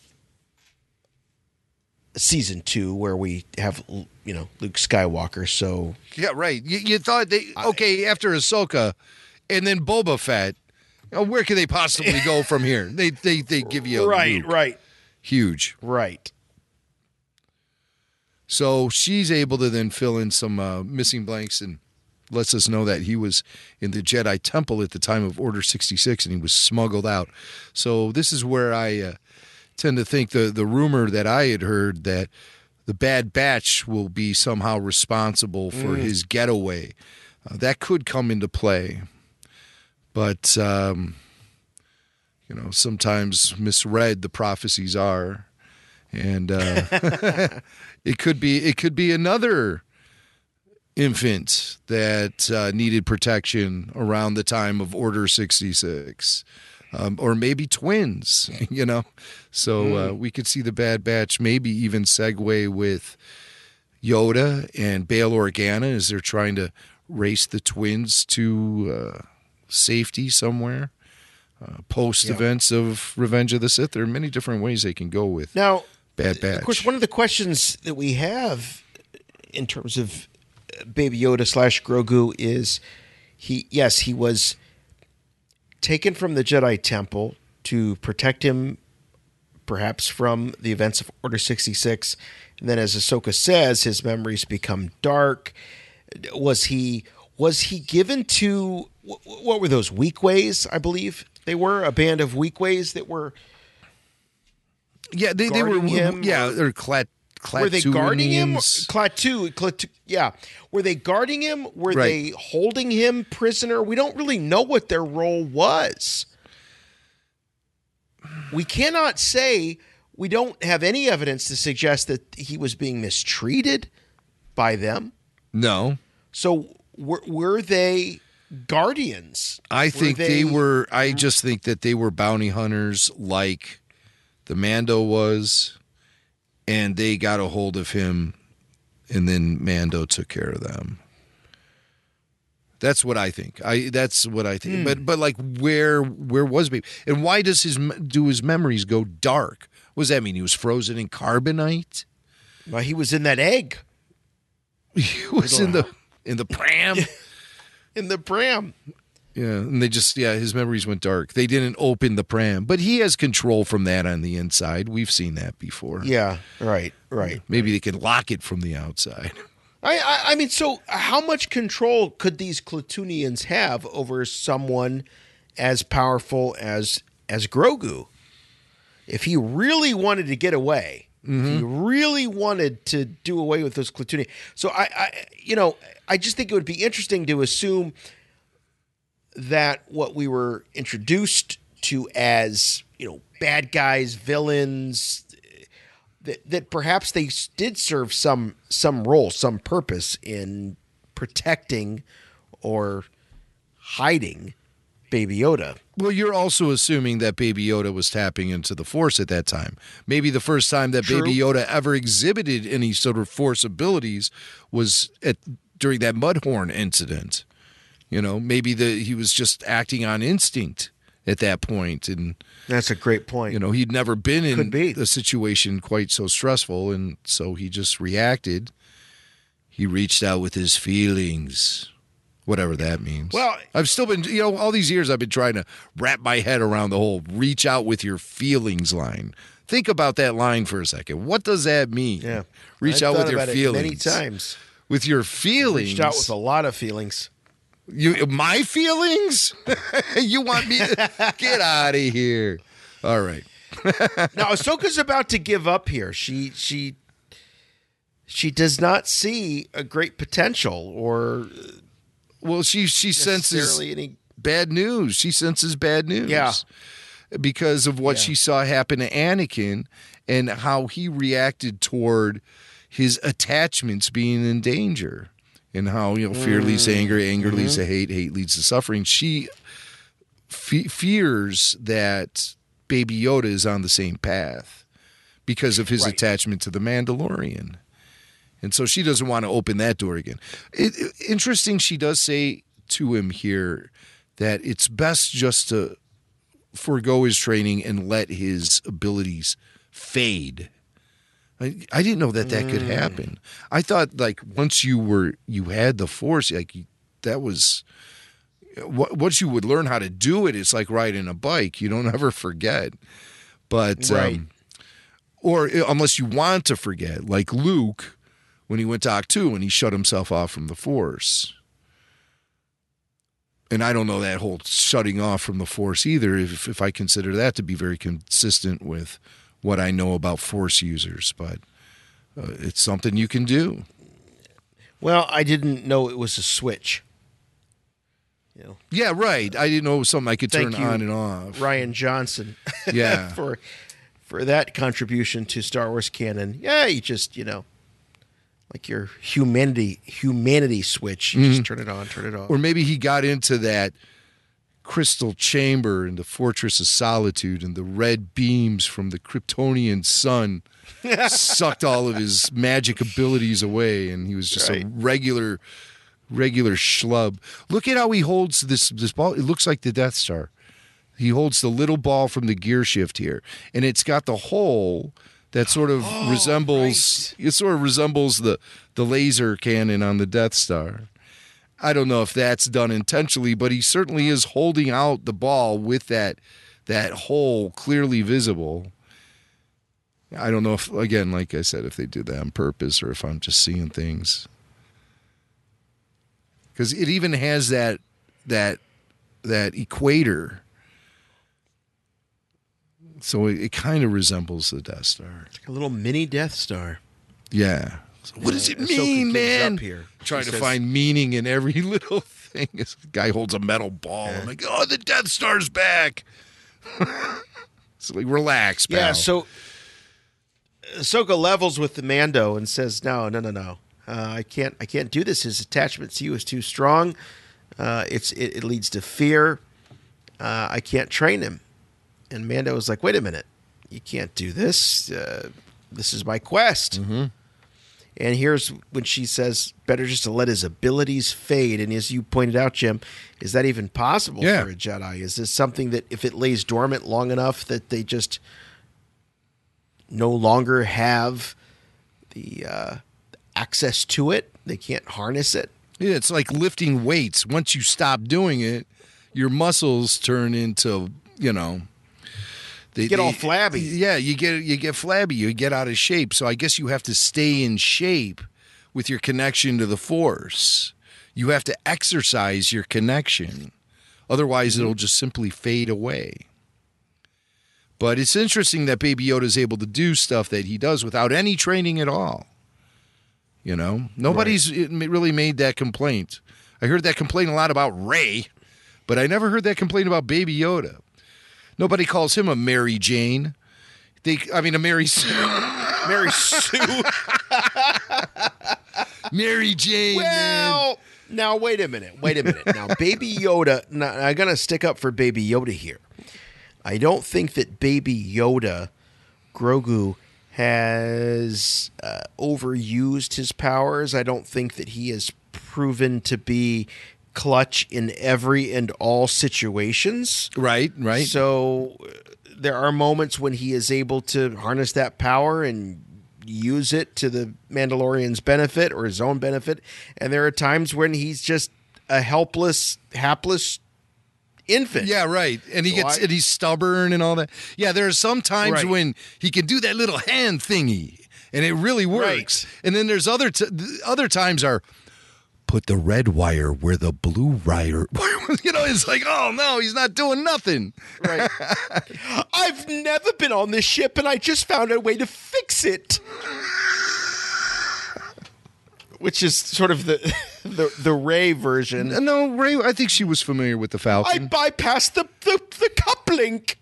season 2, where we have, Luke Skywalker. So yeah, right. You thought after Ahsoka, and then Boba Fett. Where can they possibly go from here? They give you a Luke. Right, huge, right. So she's able to then fill in some missing blanks and lets us know that he was in the Jedi Temple at the time of Order 66 and he was smuggled out. So this is where I tend to think the rumor that I had heard that the Bad Batch will be somehow responsible for his getaway. That could come into play. But, sometimes misread the prophecies are. And it could be another infant that needed protection around the time of Order 66, or maybe twins, So we could see the Bad Batch maybe even segue with Yoda and Bail Organa as they're trying to race the twins to safety somewhere. Post events of Revenge of the Sith. There are many different ways they can go with now Bad Batch. Of course, one of the questions that we have in terms of Baby Yoda / Grogu is he was taken from the Jedi Temple to protect him perhaps from the events of Order 66. And then as Ahsoka says, his memories become dark. Was he given to, what were those, Weekways, I believe they were? A band of Weekways that were they were him? Yeah, they're were they guarding him? Klaatu, yeah. Were they guarding him? Were they holding him prisoner? We don't really know what their role was. We cannot say, we don't have any evidence to suggest that he was being mistreated by them. No. So were they guardians? I think they were. I just think that they were bounty hunters like the Mando was, and they got a hold of him, and then Mando took care of them. That's what I think. That's what I think. But like, where was Baby? And why does his memories go dark? What does that mean? He was frozen in carbonite? Well, he was in that egg. He was in the pram. In the pram. Yeah, and his memories went dark. They didn't open the pram, but he has control from that on the inside. We've seen that before. Yeah, right. Maybe they can lock it from the outside. I mean, so how much control could these Klatooinians have over someone as powerful as Grogu? If he really wanted to get away, if he really wanted to do away with those Klatooinians. So I just think it would be interesting to assume that what we were introduced to as, bad guys, villains, that perhaps they did serve some role, some purpose in protecting or hiding Baby Yoda. Well, you're also assuming that Baby Yoda was tapping into the Force at that time. Maybe the first time that Baby Yoda ever exhibited any sort of Force abilities was during that Mudhorn incident. Maybe he was just acting on instinct at that point, and that's a great point. He'd never been in a situation quite so stressful, and so he just reacted. He reached out with his feelings, whatever that means. Well, I've still been, all these years I've been trying to wrap my head around the whole "reach out with your feelings" line. Think about that line for a second. What does that mean? Yeah, reach out with your feelings. Many times with your feelings. Reached out with a lot of feelings. My feelings? You want me to get out of here? All right. Now Ahsoka's about to give up here. She does not see a great potential or Well, she senses necessarily any. bad news. She senses bad news. Yeah. Because of what she saw happen to Anakin and how he reacted toward his attachments being in danger, and how, fear leads to anger, anger leads to hate, hate leads to suffering. She fears that Baby Yoda is on the same path because of his attachment to the Mandalorian. And so she doesn't want to open that door again. Interesting, she does say to him here that it's best just to forego his training and let his abilities fade. I didn't know that could happen. I thought, like, once you had the Force, like, that was once you would learn how to do it, it's like riding a bike. You don't ever forget. But or unless you want to forget, like Luke when he went to Ahch-To and he shut himself off from the Force. And I don't know that whole shutting off from the Force either, if I consider that to be very consistent with what I know about Force users. But it's something you can do. Well, I didn't know it was a switch. Yeah, right. I didn't know it was something I could turn you, on and off. Ryan Johnson. Yeah. for that contribution to Star Wars canon. Yeah, you just, like your humanity switch. You just turn it on, turn it off. Or maybe he got into that crystal chamber in the Fortress of Solitude, and the red beams from the Kryptonian sun sucked all of his magic abilities away, and he was just a regular schlub. Look at how he holds this ball. It looks like the Death Star. He holds the little ball from the gear shift here, and it's got the hole that sort of resembles the laser cannon on the Death Star. I don't know if that's done intentionally, but he certainly is holding out the ball with that hole clearly visible. I don't know if, again, like I said, if they did that on purpose or if I'm just seeing things. Because it even has that equator. So it kind of resembles the Death Star. It's like a little mini Death Star. Yeah. So what does it mean, man? Up here. Trying to find meaning in every little thing. This guy holds a metal ball. I'm like, oh, the Death Star's back. So like, relax, pal. Yeah, so Ahsoka levels with the Mando and says, no. I can't do this. His attachment to you is too strong. It leads to fear. I can't train him. And Mando was like, wait a minute. You can't do this. This is my quest. Mm-hmm. And here's when she says, better just to let his abilities fade. And as you pointed out, Jim, is that even possible for a Jedi? Is this something that if it lays dormant long enough that they just no longer have the access to it? They can't harness it? Yeah, it's like lifting weights. Once you stop doing it, your muscles turn into, They get all flabby. Yeah, you get flabby. You get out of shape. So I guess you have to stay in shape with your connection to the Force. You have to exercise your connection. Otherwise, it'll just simply fade away. But it's interesting that Baby Yoda is able to do stuff that he does without any training at all. Nobody's really made that complaint. I heard that complaint a lot about Rey, but I never heard that complaint about Baby Yoda. Nobody calls him a Mary Jane. A Mary Sue. Mary Sue. Mary Jane. Well, now wait a minute. Now, Baby Yoda. Now, I'm gonna stick up for Baby Yoda here. I don't think that Baby Yoda, Grogu, has overused his powers. I don't think that he has proven to be clutch in every and all situations. Right. So there are moments when he is able to harness that power and use it to the Mandalorian's benefit or his own benefit. And there are times when he's just a helpless, hapless infant. Yeah, right. And and he's stubborn and all that. Yeah, there are some times when he can do that little hand thingy and it really works. Right. And then there's other times are put the red wire where the blue wire, it's like, oh no, he's not doing nothing. Right. I've never been on this ship and I just found a way to fix it. Which is sort of the the Rey version. No, Rey. I think she was familiar with the Falcon. I bypassed the cup link.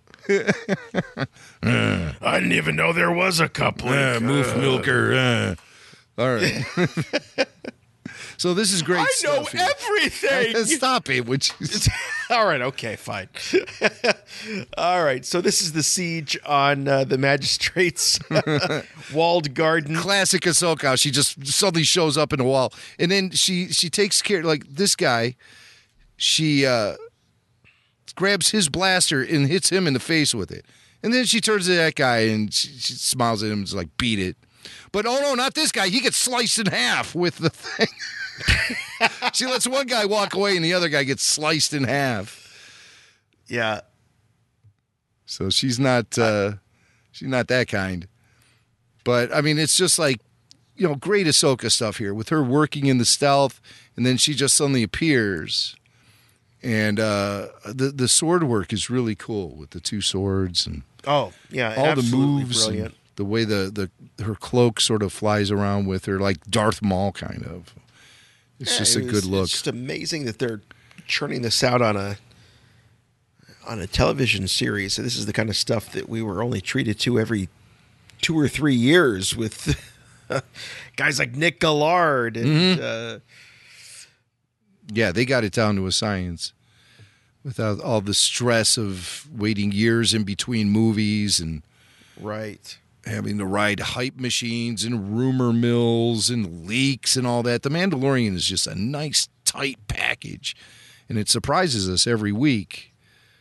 I didn't even know there was a cup link. Moof milker. All right. So this is great. I know stuff here. everything. Stop it. All right. Okay. Fine. All right. So this is the siege on the Magistrate's walled garden. Classic Ahsoka. She just suddenly shows up in the wall, and then she takes care. Like this guy, she grabs his blaster and hits him in the face with it, and then she turns to that guy and she smiles at him and is like, "Beat it." But oh no, not this guy. He gets sliced in half with the thing. She lets one guy walk away and the other guy gets sliced in half. Yeah. So she's not that kind. But I mean, it's just like, great Ahsoka stuff here with her working in the stealth, and then she just suddenly appears. And the sword work is really cool with the two swords and all the moves, brilliant. The way her cloak sort of flies around with her, like Darth Maul kind of. It's just a good look. It's just amazing that they're churning this out on a television series. So this is the kind of stuff that we were only treated to every 2 or 3 years with guys like Nick Gillard. And, yeah, they got it down to a science without all the stress of waiting years in between movies and right. Having to ride hype machines and rumor mills and leaks and all that. The Mandalorian is just a nice, tight package, and it surprises us every week.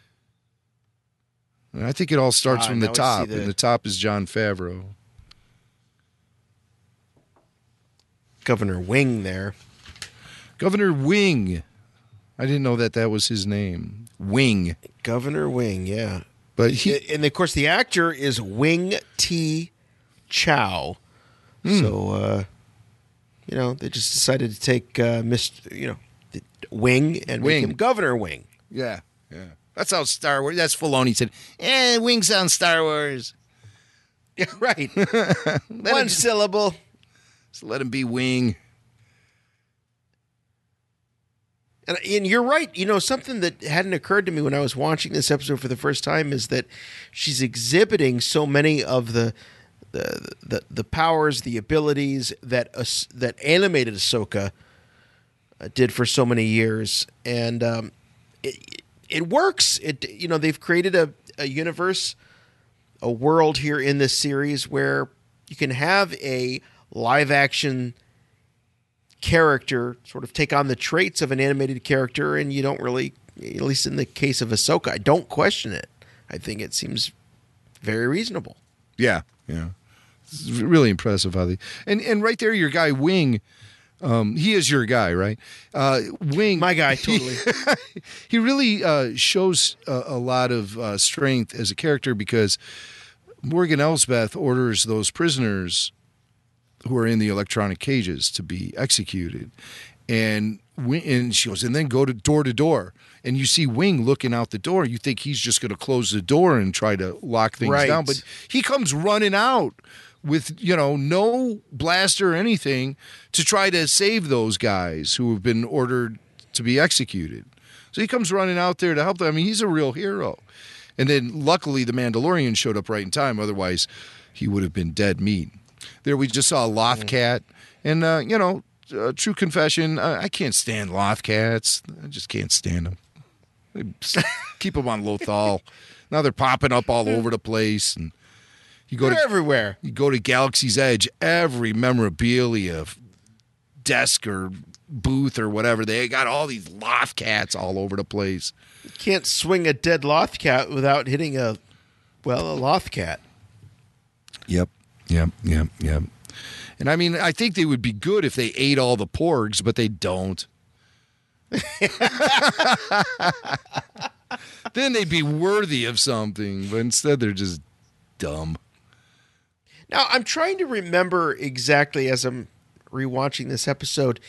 And I think it all starts from the top, and the top is Jon Favreau. Governor Wing there. Governor Wing. I didn't know that was his name. Wing. Governor Wing, yeah. But and of course the actor is Wing T. Chow. So they just decided to take Wing and make him Governor Wing. Yeah. That's how Star Wars. That's Filoni said. Wing sounds Star Wars. Yeah, right. One syllable. So let him be Wing. And you're right. Something that hadn't occurred to me when I was watching this episode for the first time is that she's exhibiting so many of the powers, the abilities that animated Ahsoka did for so many years, and it works. They've created a universe, a world here in this series where you can have a live action character sort of take on the traits of an animated character, and you don't really, at least in the case of Ahsoka, I don't question it. I think it seems very reasonable. Yeah. It's really impressive how they and right there, your guy Wing, he is your guy, right? Wing, my guy, totally. He really shows a lot of strength as a character because Morgan Elsbeth orders those prisoners who are in the electronic cages to be executed. And she goes, and then go to door. And you see Wing looking out the door. You think he's just going to close the door and try to lock things down. But he comes running out with, no blaster or anything to try to save those guys who have been ordered to be executed. So he comes running out there to help them. I mean, he's a real hero. And then luckily the Mandalorian showed up right in time. Otherwise, he would have been dead meat. There we just saw a Lothcat, and true confession, I can't stand Lothcats. I just can't stand them. Keep them on Lothal. Now they're popping up all over the place, and they're everywhere. You go to Galaxy's Edge, every memorabilia, desk or booth or whatever, they got all these Lothcats all over the place. You can't swing a dead Lothcat without hitting a Lothcat. Yep. And I mean, I think they would be good if they ate all the porgs, but they don't. Then they'd be worthy of something, but instead they're just dumb. Now, I'm trying to remember exactly as I'm rewatching this episode,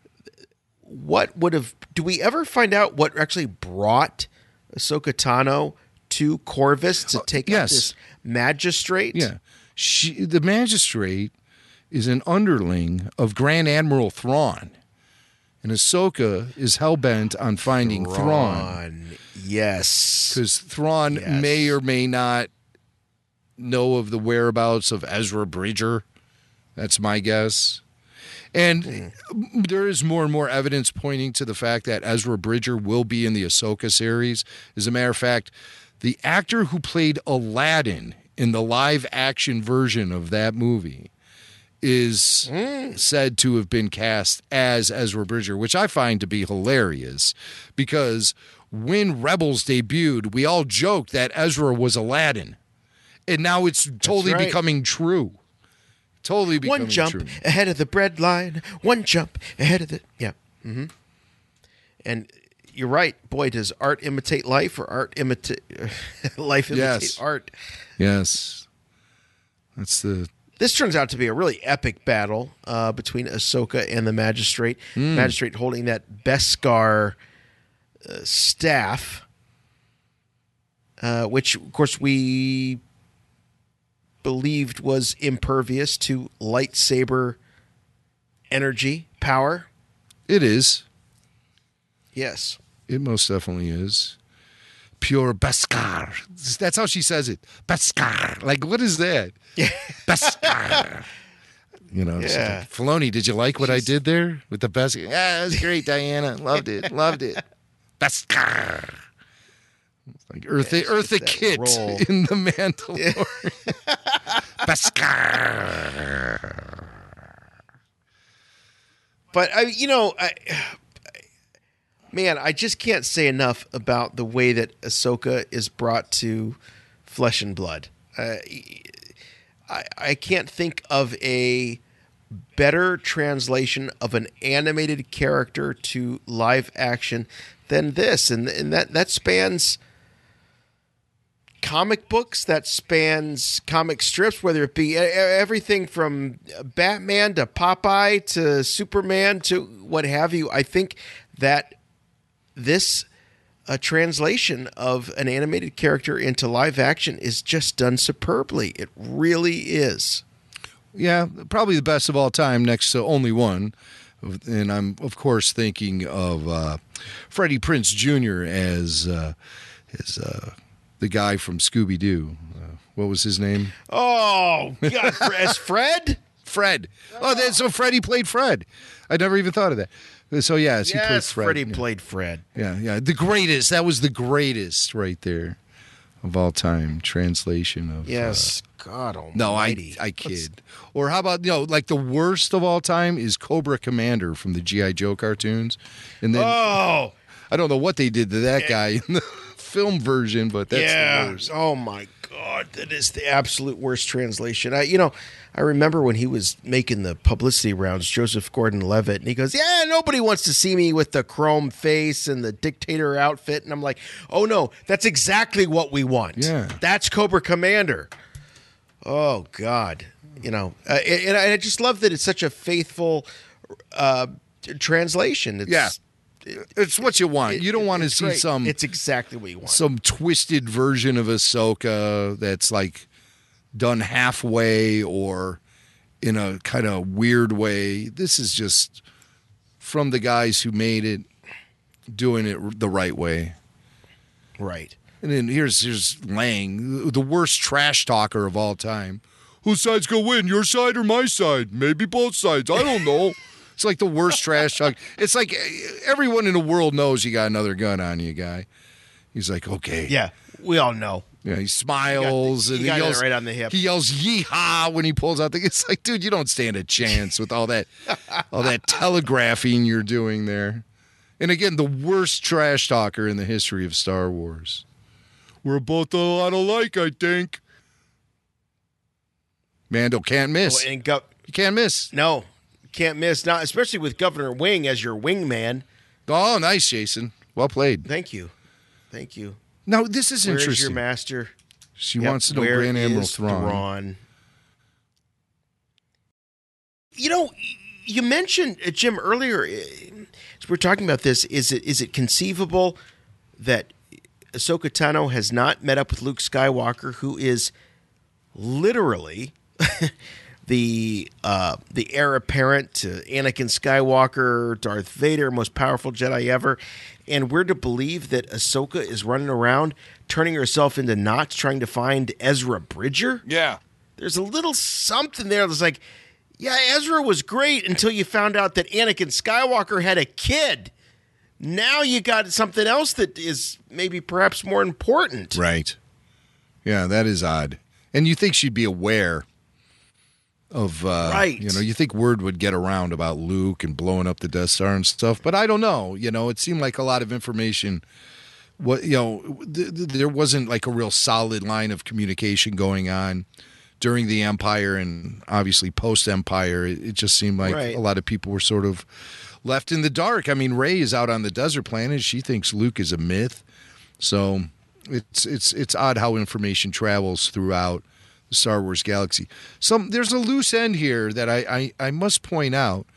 do we ever find out what actually brought Ahsoka Tano to Corvus to take out this magistrate? Yeah. The magistrate is an underling of Grand Admiral Thrawn. And Ahsoka is hell-bent on finding Thrawn. Yes. Because Thrawn may or may not know of the whereabouts of Ezra Bridger. That's my guess. And there is more and more evidence pointing to the fact that Ezra Bridger will be in the Ahsoka series. As a matter of fact, the actor who played Aladdin in the live-action version of that movie is said to have been cast as Ezra Bridger, which I find to be hilarious because when Rebels debuted, we all joked that Ezra was Aladdin. And now it's totally becoming true. Totally becoming one jump true. ahead of the bread line. One jump ahead of the Mm-hmm. And you're right. Boy, does art imitate life, or life imitate art? Yes. That's the. This turns out to be a really epic battle between Ahsoka and the Magistrate. Magistrate holding that Beskar staff, which of course we believed was impervious to lightsaber energy, power. It is. Yes. It most definitely is. Pure Beskar. That's how she says it. Beskar. Like, what is that? Beskar. You know, Yeah. Filoni, did you like what I did there with the Beskar? Yeah, that was great, Diana. Loved it. Loved it. Beskar. Like Eartha Kitt roll. in The Mandalorian. Beskar. But man, I just can't say enough about the way that Ahsoka is brought to flesh and blood. I can't think of a better translation of an animated character to live action than this, and that spans comic books, that spans comic strips, whether it be everything from Batman to Popeye to Superman to what have you. I think that this translation of an animated character into live action is just done superbly. It really is. Yeah, probably the best of all time, next to only one. And I'm, of course, thinking of Freddie Prinze Jr. as the guy from Scooby-Doo. What was his name? Oh, God, as Fred? Fred. Oh, so Freddie played Fred. I never even thought of that. So, yes, he played Fred. Freddie played Fred. Yeah. The greatest. That was the greatest right there of all time translation of. Yes. God almighty. No, I kid. Or how about, like the worst of all time is Cobra Commander from the G.I. Joe cartoons. And then, I don't know what they did to that guy in the film version, but that's the worst. Oh, my God. That is the absolute worst translation. I remember when he was making the publicity rounds, Joseph Gordon-Levitt, and he goes, yeah, nobody wants to see me with the chrome face and the dictator outfit. And I'm like, oh, no, that's exactly what we want. Yeah. That's Cobra Commander. Oh, God. And I just love that it's such a faithful translation. It's what you want. You don't want to see some. It's exactly what you want. Some twisted version of Ahsoka that's like done halfway or in a kind of weird way. This is just from the guys who made it, doing it the right way. Right. And then here's Lang, the worst trash talker of all time. Whose side's gonna win? Your side or my side? Maybe both sides. I don't know. It's like the worst trash talk. It's like everyone in the world knows you got another gun on you, guy. He's like, okay. Yeah, we all know. Yeah, he smiles and he yells right on the hip. He yells "yeehaw" when he pulls out the. It's like, dude, you don't stand a chance with all that telegraphing you're doing there. And again, the worst trash talker in the history of Star Wars. We're both a lot alike, I think. Mando can't miss. Oh, and you can't miss. No, can't miss. Not especially with Governor Wing as your wingman. Oh, nice, Jason. Well played. Thank you. Now, this is interesting. Where's your master? She wants to know Grand Admiral Thrawn. You mentioned, Jim, earlier, as we're talking about this, is it conceivable that Ahsoka Tano has not met up with Luke Skywalker, who is literally the heir apparent to Anakin Skywalker, Darth Vader, most powerful Jedi ever, and we're to believe that Ahsoka is running around turning herself into knots trying to find Ezra Bridger? Yeah. There's a little something there that's like, yeah, Ezra was great until you found out that Anakin Skywalker had a kid. Now you got something else that is maybe perhaps more important. Right. Yeah, that is odd. And you think she'd be aware of, right. You think word would get around about Luke and blowing up the Death Star and stuff, but I don't know. It seemed like a lot of information. There wasn't like a real solid line of communication going on during the Empire and obviously post-Empire. It just seemed like a lot of people were sort of left in the dark. I mean, Rey is out on the desert planet. She thinks Luke is a myth. So it's odd how information travels throughout the Star Wars galaxy. There's a loose end here that I must point out.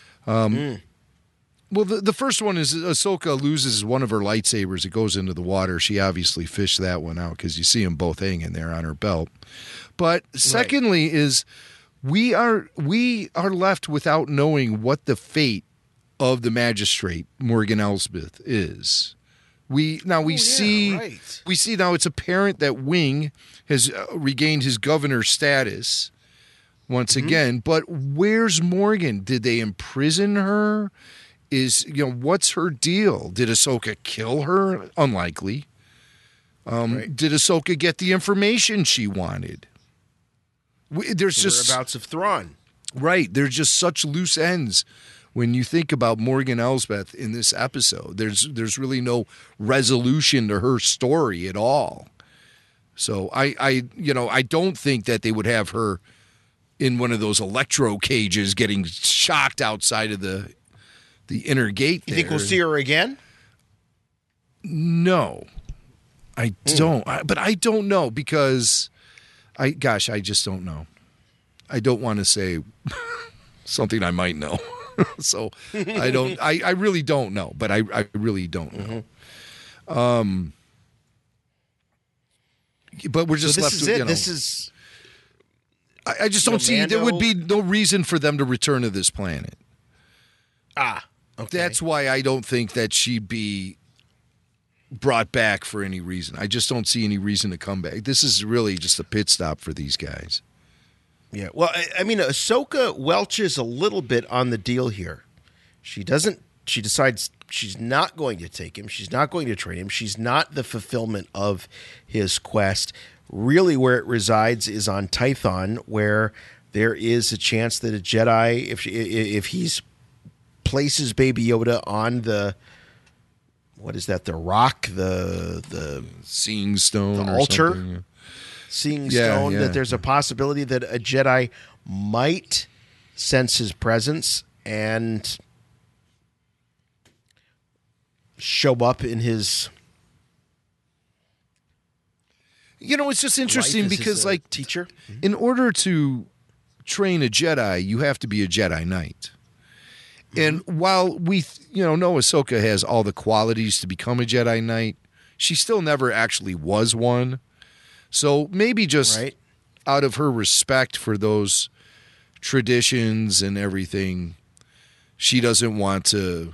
Well, the first one is Ahsoka loses one of her lightsabers. It goes into the water. She obviously fished that one out because you see them both hanging there on her belt. But secondly is we are left without knowing what the fate of the magistrate Morgan Elsbeth is. We see now it's apparent that Wing has regained his governor status once again. But where's Morgan? Did they imprison her? What's her deal? Did Ahsoka kill her? Unlikely. Did Ahsoka get the information she wanted? There's just whereabouts of Thrawn. Right. There's just such loose ends when you think about Morgan Elsbeth in this episode. There's really no resolution to her story at all. So I don't think that they would have her in one of those electro cages getting shocked outside of the inner gate there. You think we'll see her again? No. I don't. But I don't know because I just don't know. I don't want to say something I might know. So I don't. I really don't know. But I really don't know. But we're just left with This is. I just don't see. There would be no reason for them to return to this planet. Okay. That's why I don't think that she'd be brought back for any reason. I just don't see any reason to come back. This is really just a pit stop for these guys. Yeah, well, I mean, Ahsoka welches a little bit on the deal here. She decides she's not going to take him. She's not going to train him. She's not the fulfillment of his quest. Really, where it resides is on Tython, where there is a chance that a Jedi, if he's places Baby Yoda on the, what is that? The rock, the Seeing Stone, the or altar, something. Seeing Stone. That there's a possibility that a Jedi might sense his presence and show up in his. It's just interesting because, like, teacher, in order to train a Jedi, you have to be a Jedi Knight. And while we, know Ahsoka has all the qualities to become a Jedi Knight, she still never actually was one. So maybe just out of her respect for those traditions and everything, she doesn't want to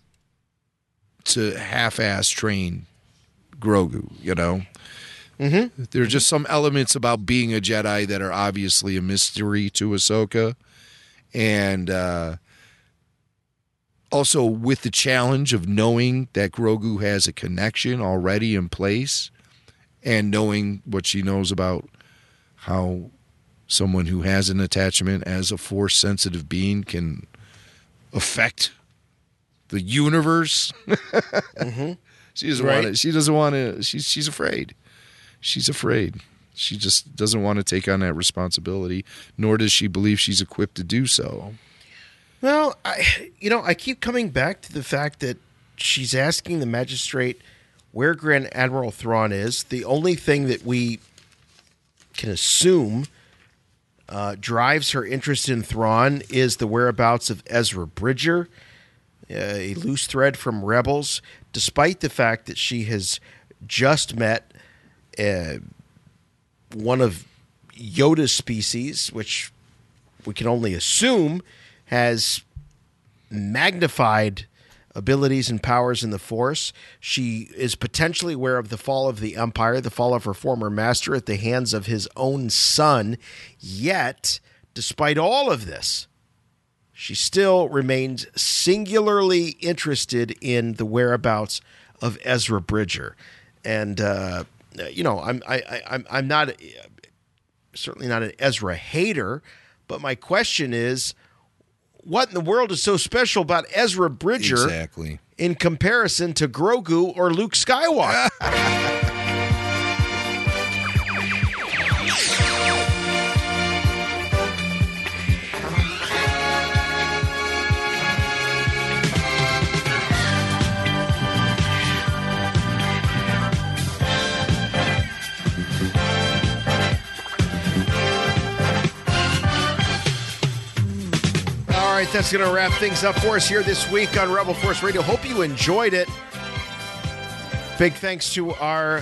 half-ass train Grogu, There are just some elements about being a Jedi that are obviously a mystery to Ahsoka. And also with the challenge of knowing that Grogu has a connection already in place and knowing what she knows about how someone who has an attachment as a Force-sensitive being can affect the universe. She doesn't want it. She doesn't want to. She's afraid. She's afraid. She just doesn't want to take on that responsibility, nor does she believe she's equipped to do so. Well, I keep coming back to the fact that she's asking the magistrate where Grand Admiral Thrawn is. The only thing that we can assume drives her interest in Thrawn is the whereabouts of Ezra Bridger, a loose thread from Rebels, despite the fact that she has just met one of Yoda's species, which we can only assume has magnified abilities and powers in the Force. She is potentially aware of the fall of the Empire, the fall of her former master at the hands of his own son. Yet, despite all of this, she still remains singularly interested in the whereabouts of Ezra Bridger. And, I'm not certainly not an Ezra hater, but my question is, what in the world is so special about Ezra Bridger in comparison to Grogu or Luke Skywalker? All right, that's going to wrap things up for us here this week on Rebel Force Radio. Hope you enjoyed it. Big thanks to our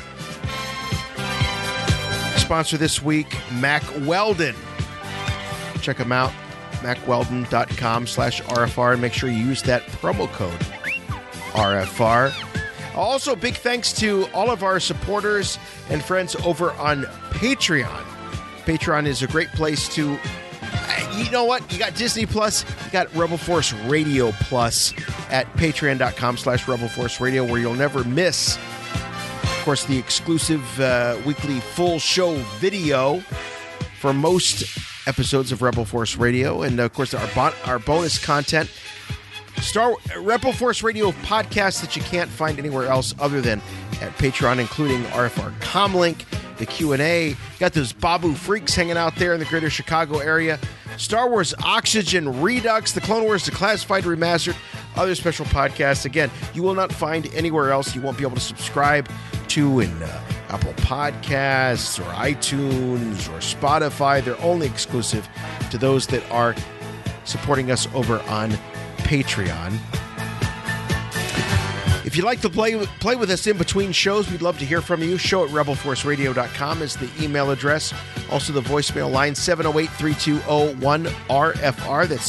sponsor this week, Mack Weldon. Check them out, mackweldon.com/RFR, and make sure you use that promo code RFR. Also, big thanks to all of our supporters and friends over on Patreon. Patreon is a great place to... You know what? You got Disney Plus, you got Rebel Force Radio Plus at patreon.com/Rebel Force Radio, where you'll never miss, of course, the exclusive weekly full show video for most episodes of Rebel Force Radio. And, of course, our bonus content, Rebel Force Radio podcast that you can't find anywhere else other than at Patreon, including RFR Comlink, the Q&A. Got those Babu freaks hanging out there in the greater Chicago area. Star Wars Oxygen Redux, the Clone Wars Declassified Remastered, other special podcasts. Again, you will not find anywhere else. You won't be able to subscribe to in Apple Podcasts or iTunes or Spotify. They're only exclusive to those that are supporting us over on Patreon. If you'd like to play with us in between shows, we'd love to hear from you. Show at rebelforceradio.com is the email address. Also, the voicemail line, 708-3201-RFR. That's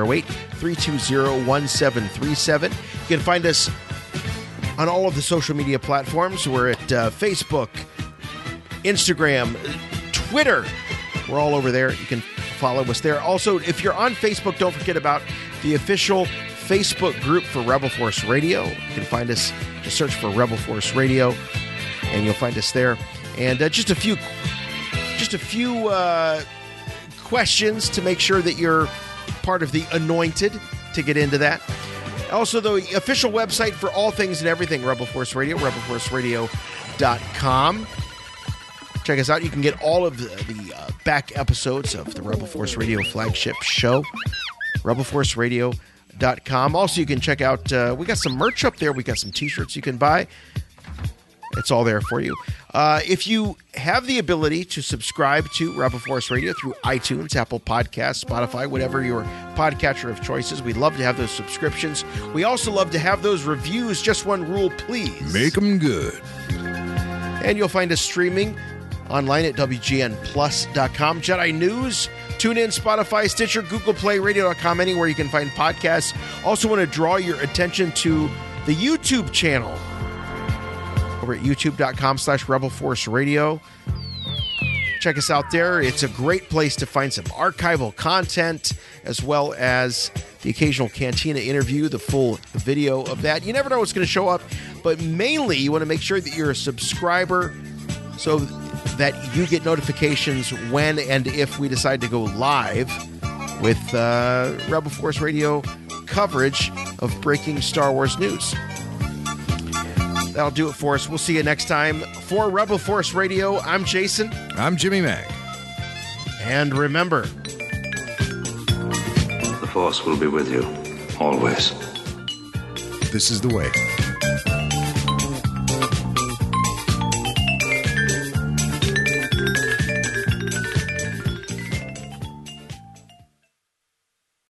708-320-1737. You can find us on all of the social media platforms. We're at Facebook, Instagram, Twitter. We're all over there. You can follow us there. Also, if you're on Facebook, don't forget about the official Facebook group for Rebel Force Radio. You can find us, just search for Rebel Force Radio, and you'll find us there. And just a few questions to make sure that you're part of the anointed to get into that. Also, the official website for all things and everything Rebel Force Radio, rebelforceradio.com. Check us out. You can get all of the back episodes of the Rebel Force Radio flagship show, rebelforceradio.com. Also, you can check out, we got some merch up there. We got some t-shirts you can buy. It's all there for you. If you have the ability to subscribe to Rebel Force Radio through iTunes, Apple Podcasts, Spotify, whatever your podcatcher of choice is, we'd love to have those subscriptions. We also love to have those reviews. Just one rule, please. Make them good. And you'll find us streaming online at WGNplus.com. Jedi News, TuneIn, Spotify, Stitcher, Google Play, Radio.com, anywhere you can find podcasts. Also want to draw your attention to the YouTube channel over at youtube.com/Rebel Force Radio. Check us out there. It's a great place to find some archival content, as well as the occasional Cantina interview, the full video of that. You never know what's going to show up, but mainly you want to make sure that you're a subscriber so that you get notifications when and if we decide to go live with Rebel Force Radio coverage of breaking Star Wars news. That'll do it for us. We'll see you next time. For Rebel Force Radio, I'm Jason. I'm Jimmy Mack. And remember, The Force will be with you, always. This is the way.